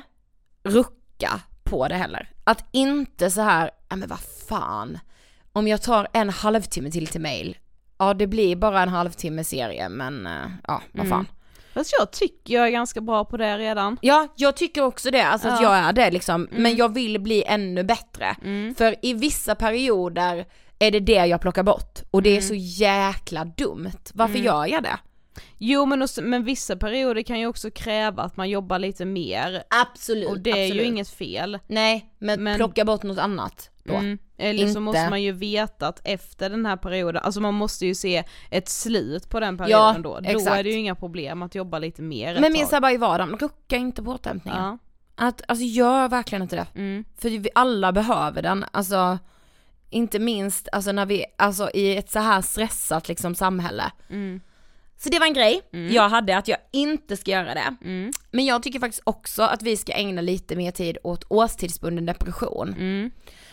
rucka på det heller. Att inte så här, ja men vad fan. Om jag tar en halvtimme till till mail. Ja det blir bara en halvtimme serie men ja vad fan. Mm. Fast jag tycker jag är ganska bra på det redan. Ja, jag tycker också det. Alltså ja. att jag är det liksom. Mm. Men jag vill bli ännu bättre. Mm. För i vissa perioder är det det jag plockar bort. Och det är så jäkla dumt. Varför mm. gör jag det? Jo men, också, men vissa perioder kan ju också kräva att man jobbar lite mer. Absolut. Och det är absolut. ju inget fel. Nej, men, men plocka bort något annat då. Mm. Eller inte. så måste man ju veta att efter den här perioden, alltså man måste ju se ett slut på den perioden ja, då. Då exakt. Är det ju inga problem att jobba lite mer. Men minst bara i vardagen, rucka inte på återhämtningen. Ja. Att, alltså gör verkligen inte det. Mm. För vi alla behöver den, alltså inte minst alltså när vi, alltså i ett så här stressat liksom samhälle. Mm. Så det var en grej mm. jag hade att jag inte ska göra det. Mm. Men jag tycker faktiskt också att vi ska ägna lite mer tid åt årstidsbunden depression. Mm.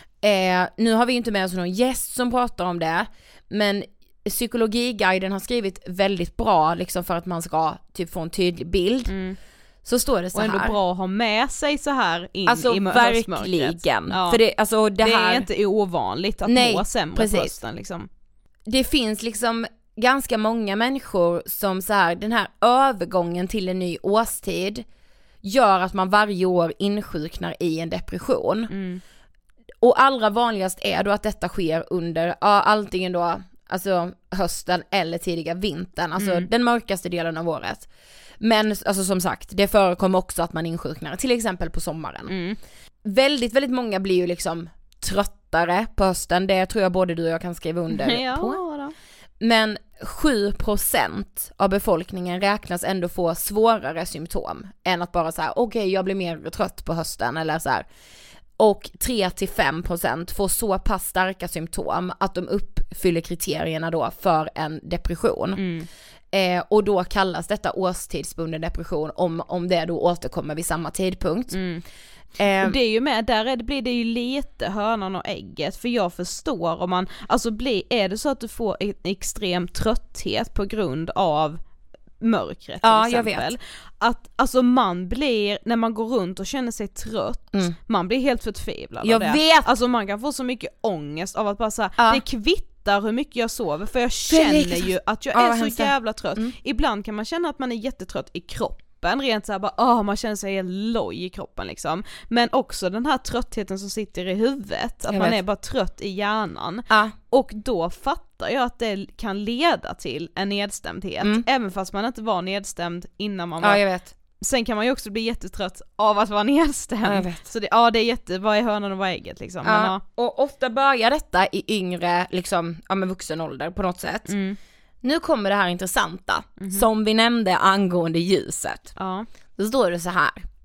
Eh, nu har vi ju inte med oss någon gäst som pratar om det. Men Psykologiguiden har skrivit väldigt bra liksom för att man ska typ få en tydlig bild. Mm. Så står det så här. Och ändå bra att ha med sig så här in alltså, i verkligen. Ja. För det, alltså, det, det här... är inte ovanligt att Nej, må sämre precis. på hösten liksom. Det finns liksom ganska många människor som så här, den här övergången till en ny årstid gör att man varje år insjuknar i en depression. Mm. Och allra vanligast är då att detta sker under ja, antingen då alltså hösten eller tidiga vintern, alltså mm. den mörkaste delen av året. Men alltså som sagt, det förekommer också att man insjuknar till exempel på sommaren. Mm. Väldigt, väldigt många blir ju liksom tröttare på hösten, det tror jag både du och jag kan skriva under ja, på. Då. Men sju procent av befolkningen räknas ändå få svårare symptom än att bara så här, okej, okay, jag blir mer trött på hösten eller så här. Och tre till fem procent får så pass starka symptom att de uppfyller kriterierna då för en depression. Mm. Eh, och då kallas detta årstidsbunden depression om, om det då återkommer vid samma tidpunkt. Mm. Eh, och det är ju med, där är det, blir det ju lite hönan och ägget, för jag förstår om man, alltså blir, är det så att du får en extrem trötthet på grund av mörkret till ja, exempel. Jag vet. Att alltså man blir, när man går runt och känner sig trött, mm. man blir helt förtvivlad jag av det. vet. Alltså man kan få så mycket ångest av att bara säga, ja. det kvittar hur mycket jag sover, för jag känner ju att jag är ja, så jävla trött. Mm. Ibland kan man känna att man är jättetrött i kroppen, rent såhär bara, åh, man känner sig helt loj i kroppen liksom. Men också den här tröttheten som sitter i huvudet, att jag man vet. är bara trött i hjärnan. Ja. Och då fattar jag att det kan leda till en nedstämdhet, mm. även fast man inte var nedstämd innan man var. Ja, jag vet. Sen kan man ju också bli jättetrött av att vara nedstämd. Ja, jag vet. Så det, ja, det är jätte, vad är hönan och vad är ägget liksom. Ja. Men, ja. Och ofta börjar detta i yngre, liksom, ja men vuxen ålder på något sätt. Mm. Nu kommer det här intressanta, mm-hmm. som vi nämnde angående ljuset. Ja. Då står det så här.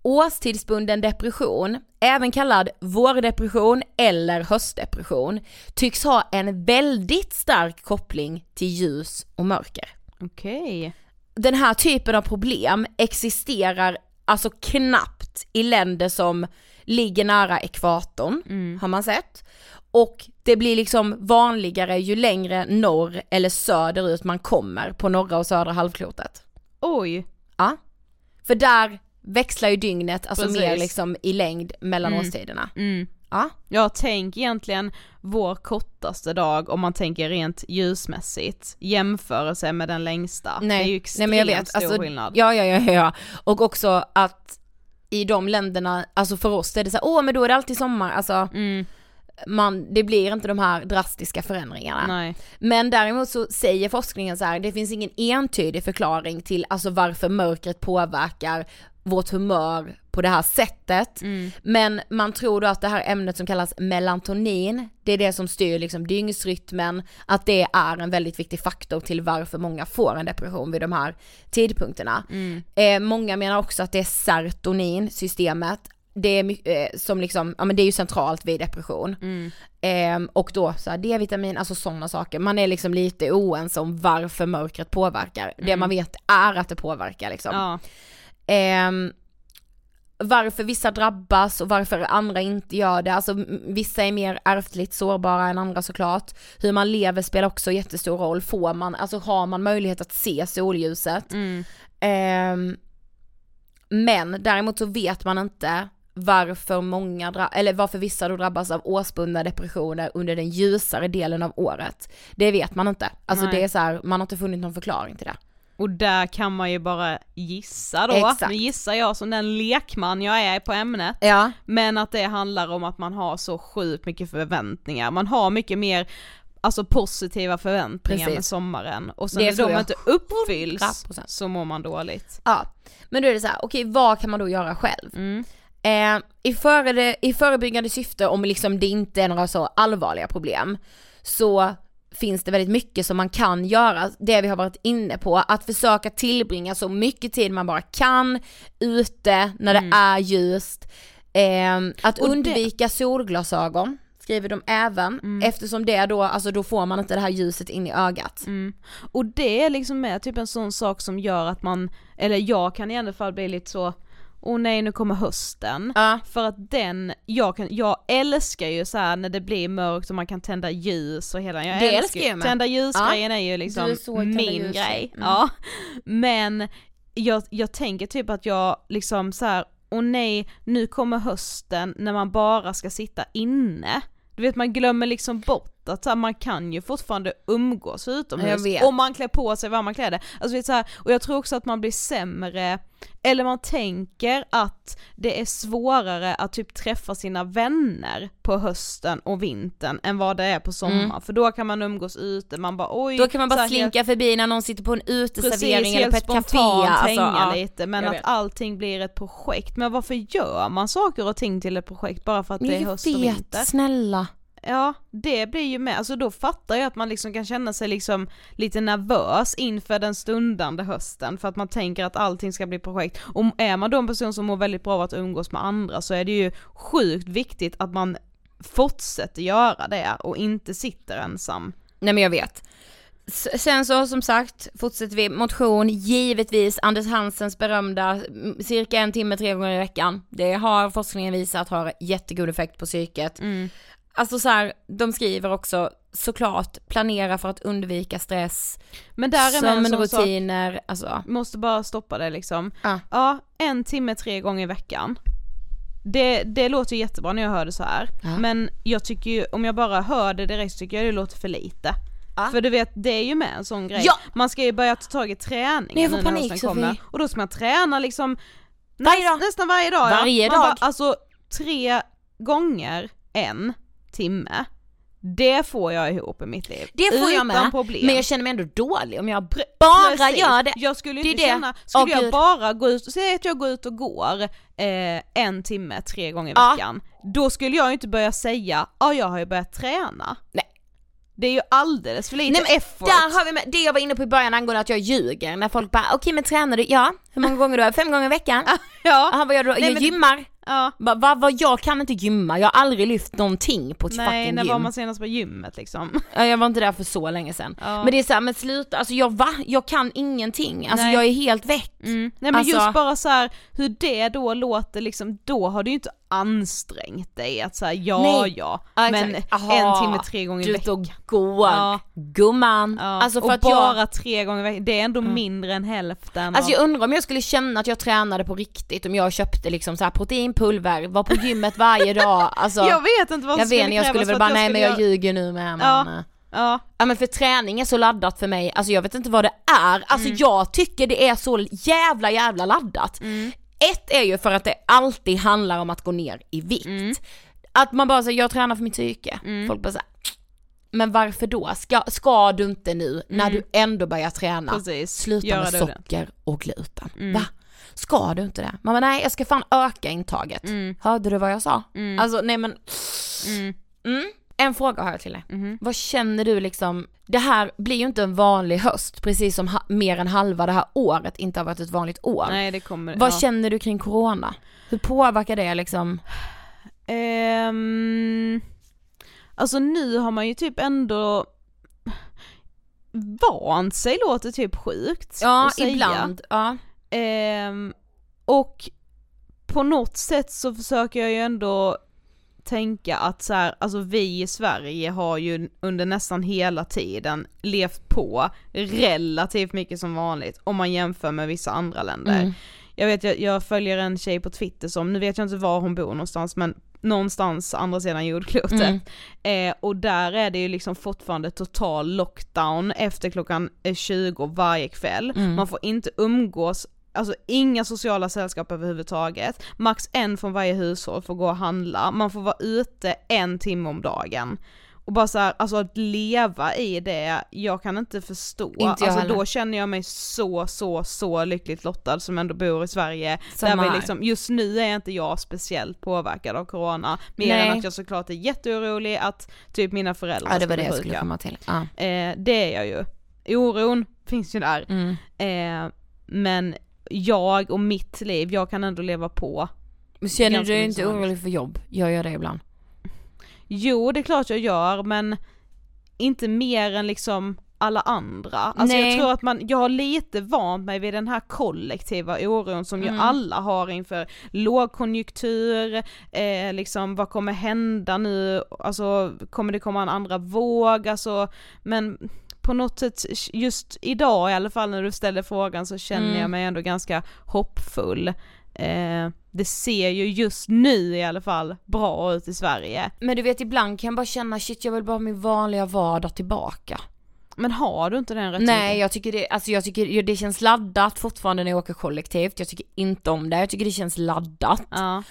årstidsbunden depression, även kallad vårdepression eller höstdepression, tycks ha en väldigt stark koppling till ljus och mörker. Okej. Okay. Den här typen av problem existerar alltså knappt i länder som ligger nära ekvatorn, mm. har man sett. Och det blir liksom vanligare ju längre norr eller söderut man kommer på norra och södra halvklotet. Oj. Ja. För där växlar ju dygnet alltså Precis. mer liksom i längd mellan mm. årstiderna. Mm. Ja. Jag tänker egentligen vår kortaste dag, om man tänker rent ljusmässigt, jämförelse med den längsta. Nej. Det är ju extremt Nej, men jag vet. stor Alltså, skillnad. Ja, ja, ja, ja. Och också att i de länderna, alltså för oss är det så här, åh men då är det alltid sommar, alltså Mm. man, det blir inte de här drastiska förändringarna. Nej. Men däremot så säger forskningen så här, det finns ingen entydig förklaring till alltså varför mörkret påverkar vårt humör på det här sättet. Mm. Men man tror då att det här ämnet som kallas melatonin, det är det som styr liksom dygnsrytmen, att det är en väldigt viktig faktor till varför många får en depression vid de här tidpunkterna. Mm. Eh, många menar också att det är serotoninsystemet, det är eh, som liksom, ja men det är ju centralt vid depression. Mm. Eh, och då så här, D-vitamin, alltså sådana saker. Man är liksom lite oense om varför mörkret påverkar. Mm. Det man vet är att det påverkar liksom. Ja. Eh, varför vissa drabbas och varför andra inte gör det. Alltså vissa är mer ärftligt sårbara än andra såklart. Hur man lever spelar också jättestor roll. Får man, alltså har man möjlighet att se solljuset. Mm. Eh, men däremot så vet man inte varför många dra- eller varför vissa då drabbas av årsbundna depressioner under den ljusare delen av året. Det vet man inte. Alltså Nej. det är så här, man har inte funnit någon förklaring till det. Och där kan man ju bara gissa då. Exakt. Nu gissar jag som den lekman jag är på ämnet. Ja. Men att det handlar om att man har så sjukt mycket förväntningar. Man har mycket mer alltså positiva förväntningar Precis. med sommaren. Och sen Det när tror de jag. inte uppfylls hundra procent. så mår man dåligt. Ja. Men då är det så här, okej, vad kan man då göra själv? Mm. Eh, i, före, I förebyggande syfte, om liksom det inte är några så allvarliga problem, så finns det väldigt mycket som man kan göra. Det vi har varit inne på, att försöka tillbringa så mycket tid man bara kan ute när det Mm. är ljust. Eh, att Och det- undvika solglasögon skriver de även, Mm. eftersom det då, alltså då får man inte det här ljuset in i ögat. Mm. Och det är liksom med typ en sån sak som gör att man, eller jag kan i alla fall bli lite så, åh nej nu kommer hösten. Ja. För att den, jag, kan, jag älskar ju så här när det blir mörkt och man kan tända ljus och hela, jag Det älskar älskar jag med. tända ljusgrejen är ju liksom Du är så tända min ljus. grej. Mm. Ja. Men jag, jag tänker typ att jag liksom så här, åh nej nu kommer hösten när man bara ska sitta inne. Du vet, man glömmer liksom bort att så här, man kan ju fortfarande umgås utomhus Jag vet. om man klär på sig vad man klär det. Alltså, vet, så här, och jag tror också att man blir sämre, eller man tänker att det är svårare att typ träffa sina vänner på hösten och vintern än vad det är på sommaren. Mm. För då kan man umgås ute, man bara oj. Då kan man så bara här, slinka förbi när någon sitter på en uteservering Precis, eller på helt ett café. spontant Alltså, hänga ja. lite, men Jag att vet. allting blir ett projekt. Men varför gör man saker och ting till ett projekt bara för att Men det är jag höst och vet, vinter? snälla. Ja, det blir ju med, alltså då fattar jag att man liksom kan känna sig liksom lite nervös inför den stundande hösten för att man tänker att allting ska bli projekt. Och är man då en person som mår väldigt bra av att umgås med andra så är det ju sjukt viktigt att man fortsätter göra det och inte sitter ensam. Nej men jag vet. S- Sen så som sagt fortsätter vi motion, givetvis Anders Hansens berömda mm, cirka en timme tre gånger i veckan. Det har forskningen visat har jättegod effekt på psyket. Mm. Alltså så här, de skriver också såklart planera för att undvika stress, Men där är med en sån sak, sömnrutiner, alltså. måste bara stoppa det liksom. Ja. Ja, en timme tre gånger i veckan. Det, det låter ju jättebra när jag hör det så här. Ja. Men jag tycker ju, om jag bara hör det direkt så tycker jag det låter för lite. Ja. För du vet, det är ju med en sån grej. Ja. Man ska ju börja ta tag i träningen Men jag får nu när panik, hösten Sofie. kommer. Och då ska man träna liksom Varje näst, dag. nästan varje dag. Varje ja. Man dag. Bara, alltså tre gånger en timme. Det får jag ihop i mitt liv. Det får jag Utan med, problem. men jag känner mig ändå dålig om jag bara Precis. gör det. Jag skulle Det är inte det. känna, skulle Åh, jag Gud. bara gå ut, säg att jag går ut och går eh, en timme tre gånger i Ja. veckan, då skulle jag ju inte börja säga, ja ah, jag har ju börjat träna. Nej. Det är ju alldeles för lite Nej, men effort. Där har vi med, det jag var inne på i början angående att jag ljuger. När folk bara, okej okay, men tränar du? Ja. Hur många gånger då? Fem gånger i veckan? Ja. Aha, vad gör du då? Nej, jag men... gymmar. Ja. Va, va, va, jag kan inte gymma, jag har aldrig lyft någonting på ett Nej, fucking när gym. var man senast på gymmet liksom? Ja, jag var inte där för så länge sedan. Ja. Men det är så här, men sluta, alltså jag va? Jag kan ingenting, alltså Nej. jag är helt väck. Mm. Nej men alltså... just bara så här, hur det då låter liksom, då har du ju inte ansträngt dig att säga ja Nej. ja, Ja, men Aha, en timme tre gånger i veckan. Du ut och går, ja. gumman. Ja. Alltså för och att bara jag... tre gånger i veckan, det är ändå mm. mindre än hälften. Alltså av... jag undrar om jag skulle känna att jag tränade på riktigt, om jag köpte liksom så här proteinpulver, var på gymmet varje dag. Alltså, jag vet inte vad som jag skulle vet, jag skulle väl bara, nej men jag göra... ljuger nu med. Men, ja. Ja. ja men för träning är så laddat för mig, alltså jag vet inte vad det är, alltså Mm. jag tycker det är så jävla jävla laddat. Mm. Ett är ju för att det alltid handlar om att gå ner i vikt. Mm. Att man bara säger, jag tränar för mitt psyke. Mm. Folk bara säger, men varför då? Ska, ska du inte nu, när Mm. du ändå börjar träna, Precis. sluta Göra med det socker och gluten? Mm. Va? Ska du inte det? Man bara, nej jag ska fan öka intaget. Mm. Hörde du vad jag sa? Mm. Alltså nej men Mm. mm. En fråga har jag till dig. Mm. Vad känner du liksom, det här blir ju inte en vanlig höst, precis som ha, mer än halva det här året inte har varit ett vanligt år. Nej, det kommer. Vad ja. känner du kring corona? Hur påverkar det liksom? Um, alltså nu har man ju typ ändå vant sig, låter typ sjukt Ja, att säga. ibland. Ja. Um, och på något sätt så försöker jag ju ändå tänka att så här, alltså vi i Sverige har ju under nästan hela tiden levt på relativt mycket som vanligt om man jämför med vissa andra länder. Mm. Jag vet, jag, jag följer en tjej på Twitter som, nu vet jag inte var hon bor någonstans, men någonstans andra sidan jordklotet. Mm. Eh, och där är det ju liksom fortfarande total lockdown efter klockan tjugo varje kväll. Mm. Man får inte umgås, alltså inga sociala sällskap överhuvudtaget. Max en från varje hushåll får gå och handla. Man får vara ute en timme om dagen. Och bara så här, alltså att leva i det, jag kan inte förstå. Inte jag alltså heller. då känner jag mig så, så, så lyckligt lottad som ändå bor i Sverige. Samma Där vi här. liksom, just nu är inte jag speciellt påverkad av corona. Mer Nej. än att jag såklart är jätteorolig att typ mina föräldrar Ja, det var ska det bli jag skulle sjuka. komma till. Ja. Eh, det är jag ju. Oron finns ju där. Mm. Eh, men jag och mitt liv, jag kan ändå leva på. Men känner du Ganska dig mycket inte vanligt. orolig för jobb? Jag gör det ibland. Jo, det är klart jag gör, men inte mer än liksom alla andra. Alltså Nej. jag tror att man, jag har lite vant mig vid den här kollektiva oron som Mm. ju alla har inför lågkonjunktur, eh, liksom vad kommer hända nu, alltså kommer det komma en andra våg, alltså, men på något sätt just idag i alla fall när du ställer frågan så känner Mm. jag mig ändå ganska hoppfull. Eh, det ser ju just nu i alla fall bra ut i Sverige. Men du vet, ibland kan jag bara känna, shit jag vill bara ha min vanliga vardag tillbaka. Men har du inte den rätt? Nej, jag tycker det, alltså jag tycker det känns laddat fortfarande när jag åker kollektivt. Jag tycker inte om det, jag tycker det känns laddat. Ja.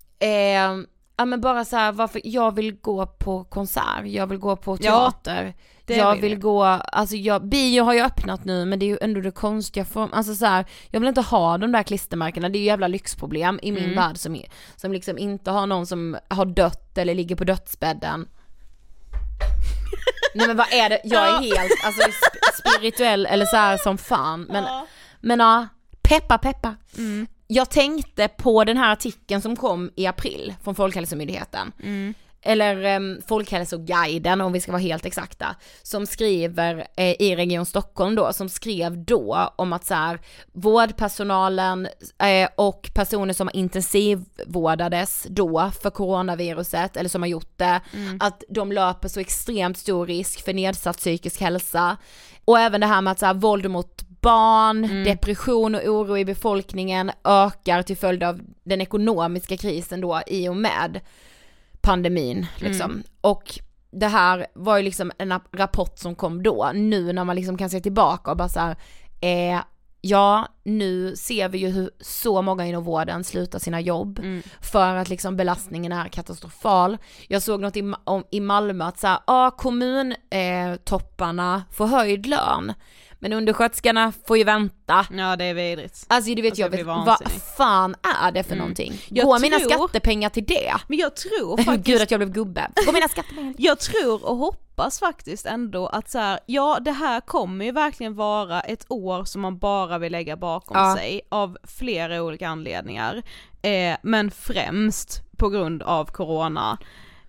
Eh, ja men bara så här, varför jag vill gå på konsert, jag vill gå på Ja, teater. det jag vill vill jag. gå, alltså jag, bio har ju öppnat nu men det är ju ändå det konstiga form, alltså så här, jag vill inte ha de där klistermärkena, det är ju jävla lyxproblem i min Mm. värld som, som liksom inte har någon som har dött eller ligger på dödsbädden. Nej men vad är det, jag är helt alltså sp- spirituell eller så här som fan, men Ja. men ja, peppa peppa. Mm. Jag tänkte på den här artikeln som kom i april från Folkhälsomyndigheten. Mm. Eller um, Folkhälsoguiden om vi ska vara helt exakta, som skriver eh, i Region Stockholm då, som skrev då om att så här, vårdpersonalen eh, och personer som intensivvårdades då för coronaviruset eller som har gjort det, Mm. att de löper så extremt stor risk för nedsatt psykisk hälsa. Och även det här med att så här, våld mot barn, Mm. depression och oro i befolkningen ökar till följd av den ekonomiska krisen då i och med pandemin liksom. Mm. Och det här var ju liksom en ap- rapport som kom då, nu när man liksom kan se tillbaka och bara så här, eh, ja nu ser vi ju hur så många inom vården slutar sina jobb Mm. för att liksom belastningen är katastrofal. Jag såg något i, Ma- om, i Malmö att så här, ja kommuntopparna eh, får höjd lön Men undersköterskorna får ju vänta. Ja, det är vidrigt. Alltså du vet Alltså, jag, jag vet, blir vad vansinnig. fan är det för Mm. någonting? Jag Går mina tror- skattepengar till det? Men jag tror faktiskt... Gud att jag blev gubbe. Går mina skattepengar till Jag tror och hoppas faktiskt ändå att så här, ja det här kommer ju verkligen vara ett år som man bara vill lägga bakom Ja. sig av flera olika anledningar. Eh, men främst på grund av corona.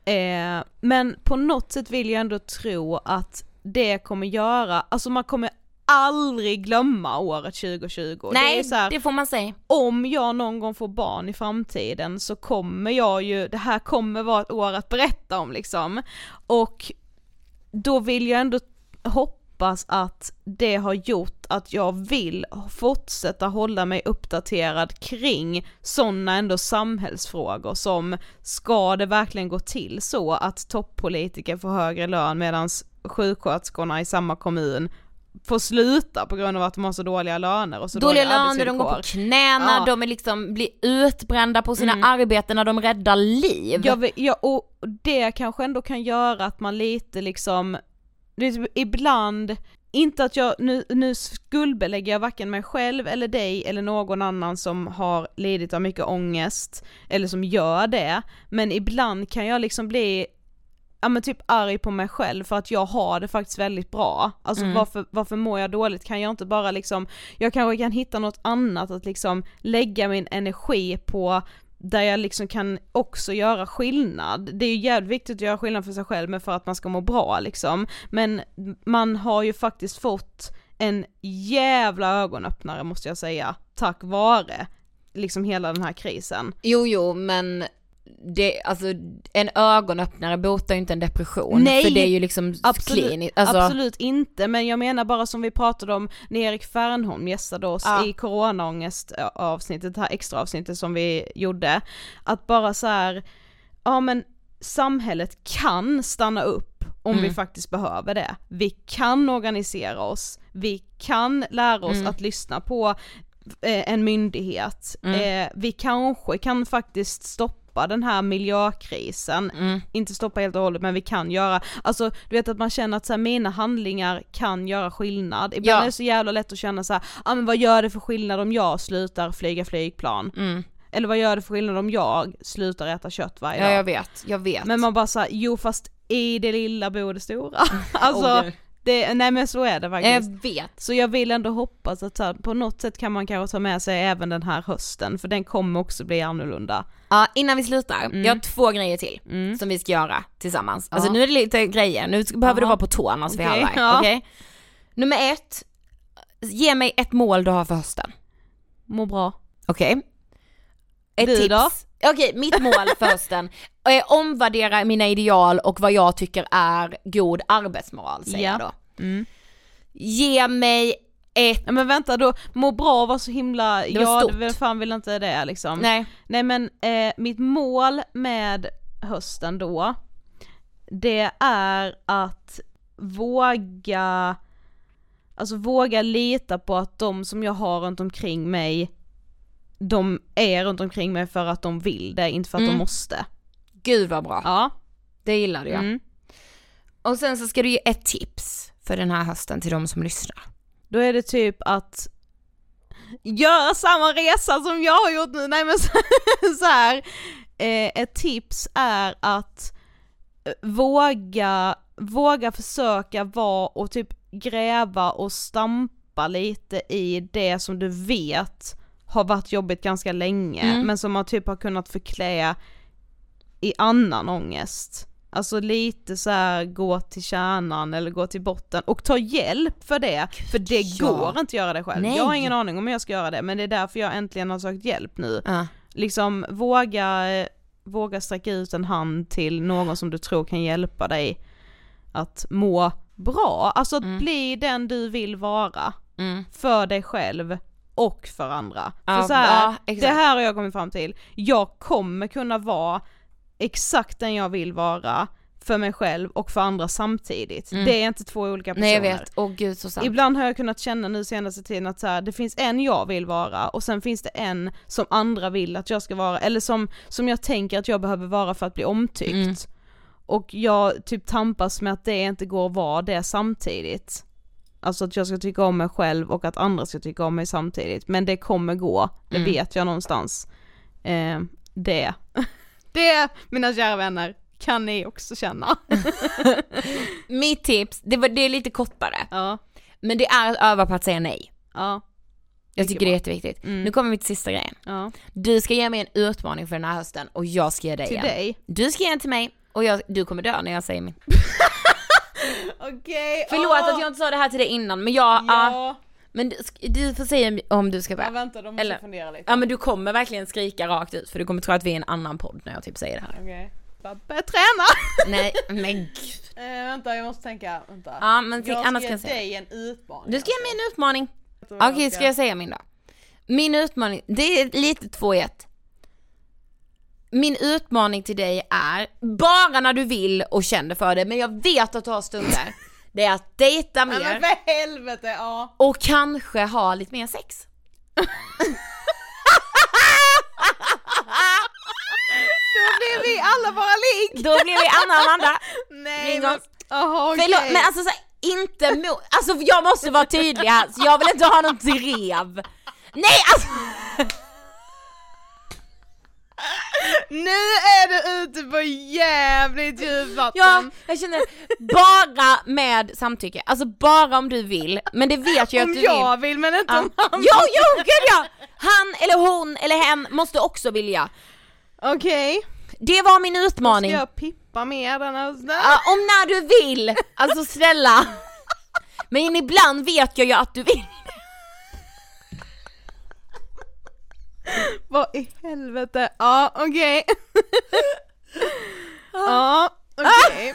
Eh, men på något sätt vill jag ändå tro att det kommer göra, alltså man kommer aldrig glömma året tjugo tjugo. Nej, det, är så här, det får man säga. om jag någon gång får barn i framtiden så kommer jag ju, det här kommer vara ett år att berätta om liksom. Och då vill jag ändå hoppas att det har gjort att jag vill fortsätta hålla mig uppdaterad kring sådana ändå samhällsfrågor som, ska det verkligen gå till så att toppolitiker får högre lön medan sjuksköterskorna i samma kommun får sluta på grund av att de har så dåliga löner och så Dåliga dåliga löner, de går på arbetsvillkor. knäna, Ja. de är liksom, blir utbrända på sina Mm. arbeten när de räddar liv. Jag vet, ja, och det kanske ändå kan göra att man lite liksom, det är typ ibland, inte att jag, nu, nu skuldbelägger jag varken mig själv eller dig eller någon annan som har lidit av mycket ångest eller som gör det, men ibland kan jag liksom bli, ja men typ arg på mig själv för att jag har det faktiskt väldigt bra. Alltså Mm. varför, varför mår jag dåligt? Kan jag inte bara liksom, jag kanske kan hitta något annat att liksom lägga min energi på, där jag liksom kan också göra skillnad. Det är ju jävligt viktigt att göra skillnad för sig själv, men för att man ska må bra liksom. Men man har ju faktiskt fått en jävla ögonöppnare måste jag säga, tack vare liksom hela den här krisen. Jo, jo, men det, alltså en ögonöppnare botar ju inte en depression. Nej, för det är ju liksom absolut, kliniskt. Alltså, absolut inte, men jag menar bara som vi pratade om när Erik Fernholm gästade oss Ja. i coronaångest avsnittet, det här extra avsnittet som vi gjorde, att bara så här, ja men samhället kan stanna upp om Mm. vi faktiskt behöver det. Vi kan organisera oss, vi kan lära oss Mm. att lyssna på eh, en myndighet, Mm. eh, vi kanske kan faktiskt stoppa den här miljökrisen, mm. inte stoppa helt och hållet, men vi kan göra, alltså du vet att man känner att så här, mina handlingar kan göra skillnad. Ibland Ja. är det så jävla lätt att känna så här, ah, men vad gör det för skillnad om jag slutar flyga flygplan? Mm. Eller vad gör det för skillnad om jag slutar äta kött varje Ja, dag? jag vet, jag vet. Men man bara så här, jo fast i det lilla bor det stora. alltså, Åh, Gud. det, nej men så är det faktiskt. jag vet. Så jag vill ändå hoppas att så här, på något sätt kan man kanske ta med sig även den här hösten, för den kommer också bli annorlunda. Ja, innan vi slutar, Mm. jag har två grejer till Mm. som vi ska göra tillsammans. Alltså Ja. nu är det lite grejer, nu behöver du Aha. vara på tårna så vi Okej, har ja. okej? Nummer ett, ge mig ett mål du har för hösten. Må bra. Okej? Ett Du tips. då? Okej, mitt mål för hösten är omvärdera mina ideal och vad jag tycker är god arbetsmoral, säger Ja. jag då. Mm. Ge mig ett... Ja, men vänta då, må bra var så himla, var ja stort. vem fan vill inte det liksom. Nej. Nej men eh, mitt mål med hösten då, det är att våga, alltså våga lita på att de som jag har runt omkring mig, de är runt omkring mig för att de vill det, inte för att Mm. de måste. Gud vad bra. Ja. Det gillade jag. Mm. Och sen så ska du ge ett tips för den här hösten till de som lyssnar. Då är det typ att göra samma resa som jag har gjort nu. Nej men så, så här. Eh, ett tips är att eh, våga, våga försöka vara och typ gräva och stampa lite i det som du vet har varit jobbigt ganska länge, Mm. men som man typ har kunnat förklä i annan ångest. Alltså lite så här, gå till kärnan eller gå till botten och ta hjälp för det, för det ja. går inte att göra det själv. Nej. Jag har ingen aning om jag ska göra det, men det är därför jag äntligen har sökt hjälp nu. Ja. Liksom våga, eh, våga sträcka ut en hand till någon som du tror kan hjälpa dig att må bra. Alltså att Mm. bli den du vill vara Mm. för dig själv och för andra. Ja, för så här, ja, exakt. det här har jag kommit fram till. Jag kommer kunna vara exakt den jag vill vara för mig själv och för andra samtidigt. Mm. Det är inte två olika personer. Nej jag vet, åh gud så sant. Ibland har jag kunnat känna nu senaste tiden att så här, det finns en jag vill vara och sen finns det en som andra vill att jag ska vara, eller som, som jag tänker att jag behöver vara för att bli omtyckt. Mm. Och jag typ tampas med att det inte går att vara det samtidigt. alltså att jag ska tycka om mig själv och att andra ska tycka om mig samtidigt. Men det kommer gå, det Mm. vet jag någonstans. Eh, det. Det, mina kära vänner, kan ni också känna. Mitt tips, det, var, det är lite kortare. Ja, Men det är att öva på att säga nej. ja, Jag Mycket tycker det är jätteviktigt. Mm. Nu kommer mitt sista grejen. ja. Du ska ge mig en utmaning för den här hösten och jag ska ge dig Till en. dig. Du ska ge en till mig och jag, du kommer dö när jag säger min. Okej. Förlåt att jag inte sa det här till dig innan, men jag... Ja. Ja. Men du, du får säga om du ska Ja, börja. vänta, då måste Eller- jag fundera lite. Ja, men du kommer verkligen skrika rakt ut för du kommer tro att vi är en annan podd när jag typ säger det här. Okej. Bara börja träna. Nej, men gud. Eh, vänta, jag måste tänka. Vänta. Ja, men jag annars ska ska ge jag säga. dig en utmaning. Du ska ge mig en utmaning. alltså. Okej, ska jag säga min då? Min utmaning, det är lite två i ett. Min utmaning till dig är, bara när du vill och känner för det, men jag vet att du har stunder, det är att dejta Ja, men mer för helvete, ja. och kanske ha lite mer sex. Då blir vi alla bara lik. Då blir vi Anna och Amanda. Nej, Ringo. men... Jaha, okej. Förlåt, men alltså så här, inte mo- alltså jag måste vara tydlig här, så jag vill inte ha någon drev. Nej, alltså. Nu är du ute på jävligt djupt vatten. Ja, jag känner bara med samtycke, alltså bara om du vill, men det vet jag om att du jag vill. vill, men inte Ja. om han. Jo, jo, gud ja! Han eller hon eller hen måste också vilja. Okej, Det var min ska utmaning. jag pippa mer den här snö? Ja, om när du vill, alltså snälla. Men ibland vet jag ju att du vill. Vad i helvete? Ja, okej. Ja, okej.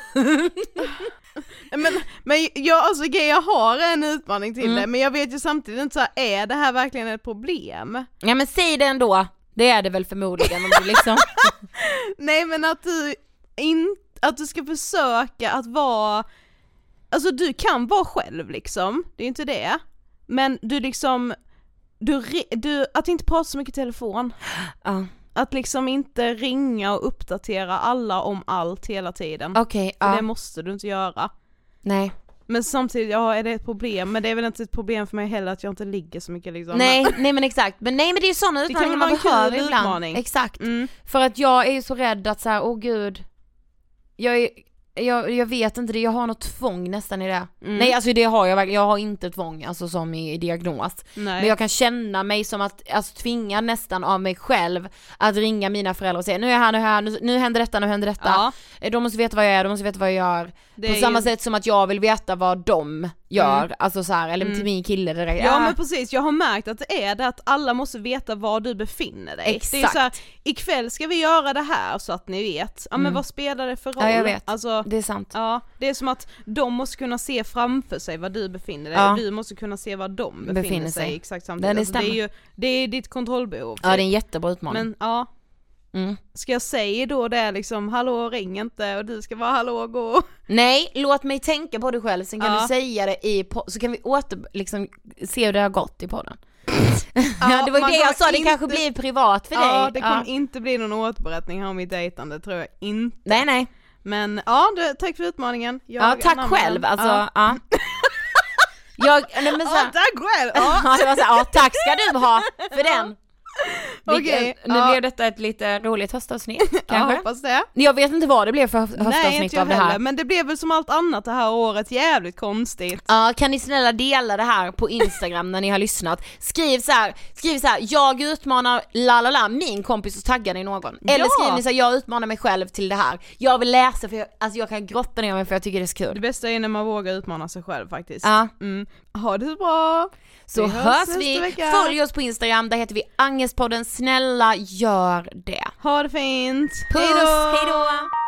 Men, men jag, alltså, okej, jag har en utmaning till Mm. det, men jag vet ju samtidigt inte så här, är det här verkligen ett problem? Ja, men säg det ändå. Det är det väl förmodligen om du liksom. Nej, men att du in, att du ska försöka att vara, alltså du kan vara själv liksom, det är inte det, men du liksom du, ri- du att inte prata så mycket i telefon, Ja. att liksom inte ringa och uppdatera alla om allt hela tiden. Okej, För ja. det måste du inte göra. Nej. Men samtidigt, ja, är det ett problem? Men det är väl inte ett problem för mig heller att jag inte ligger så mycket liksom. Nej, nej men exakt. Men nej men det är sådana kan utmaningar väl man vara en kul behöver ibland. utmaning. Exakt. Mm. För att jag är ju så rädd att så här, åh gud. Jag är, jag, jag vet inte det, jag har något tvång nästan i det. Mm. Nej alltså det har jag verkligen, jag har inte tvång alltså som i diagnos. Nej. Men jag kan känna mig som att, alltså tvingad nästan av mig själv att ringa mina föräldrar och säga nu är jag här, nu är jag här, nu, nu händer detta, nu händer detta. Ja, Eh, De måste veta vad jag är, de måste veta vad jag gör. det På är samma ju... sätt som att jag vill veta vad de gör, Mm. alltså så här, eller Mm. till min kille direkt. Ja Ah. men precis, jag har märkt att det är det att alla måste veta var du befinner dig. Exakt. Det är så här, ikväll ska vi göra det här så att ni vet. Ja men Mm. vad spelar det för roll? Ja, jag vet. Alltså, Det är sant. ja, det är som att de måste kunna se framför sig var du befinner dig Ja. och du måste kunna se var de befinner, Befinner sig. sig exakt Det- samtidigt. det Alltså, det, är stämmer. ju, det är ditt kontrollbehov. Ja, det är typ. en jättebra utmaning. Men ja, Mm. ska jag säga då det liksom, hallå ring inte och du ska vara hallå gå. Nej, låt mig tänka på det själv, sen kan Ja. du säga det i po- så kan vi åter liksom se hur det har gått i podden. Ja, det var ju man det jag kommer sa, det inte- kanske blir privat för Ja, dig. det kommer inte bli någon återberättning här om mitt dejtande, tror jag inte. Nej, nej. Men ja, det, tack för utmaningen. Jag Ja, tack anammar själv, den. alltså, Ja. ja. Jag, nej men så Ja, här, tack själv! Ja. ja, det var så här, ja, tack ska du ha för den. Okej, Vilket- nu ja. blev detta ett lite roligt höstavsnitt, Jag kanske. hoppas det. Jag vet inte vad det blev för Nej, höstavsnitt inte jag av det här. heller, men det blev väl som allt annat det här året jävligt konstigt. Ja, kan ni snälla dela det här på Instagram när ni har lyssnat. Skriv så här, skriv så här, jag utmanar la la la min kompis och taggar ni någon. Eller Ja. skriv ni så här, jag utmanar mig själv till det här. Jag vill läsa för jag, alltså jag kan grotta ner mig för jag tycker det är så Det kul. bästa är när man vågar utmana sig själv faktiskt. Ja, Mm. Ha det så bra! så Vi hörs hörs nästa vi. vecka. Följ oss på Instagram, där heter vi Angestpodden. Snälla gör det. Ha det fint! Puss, Hejdå! hejdå.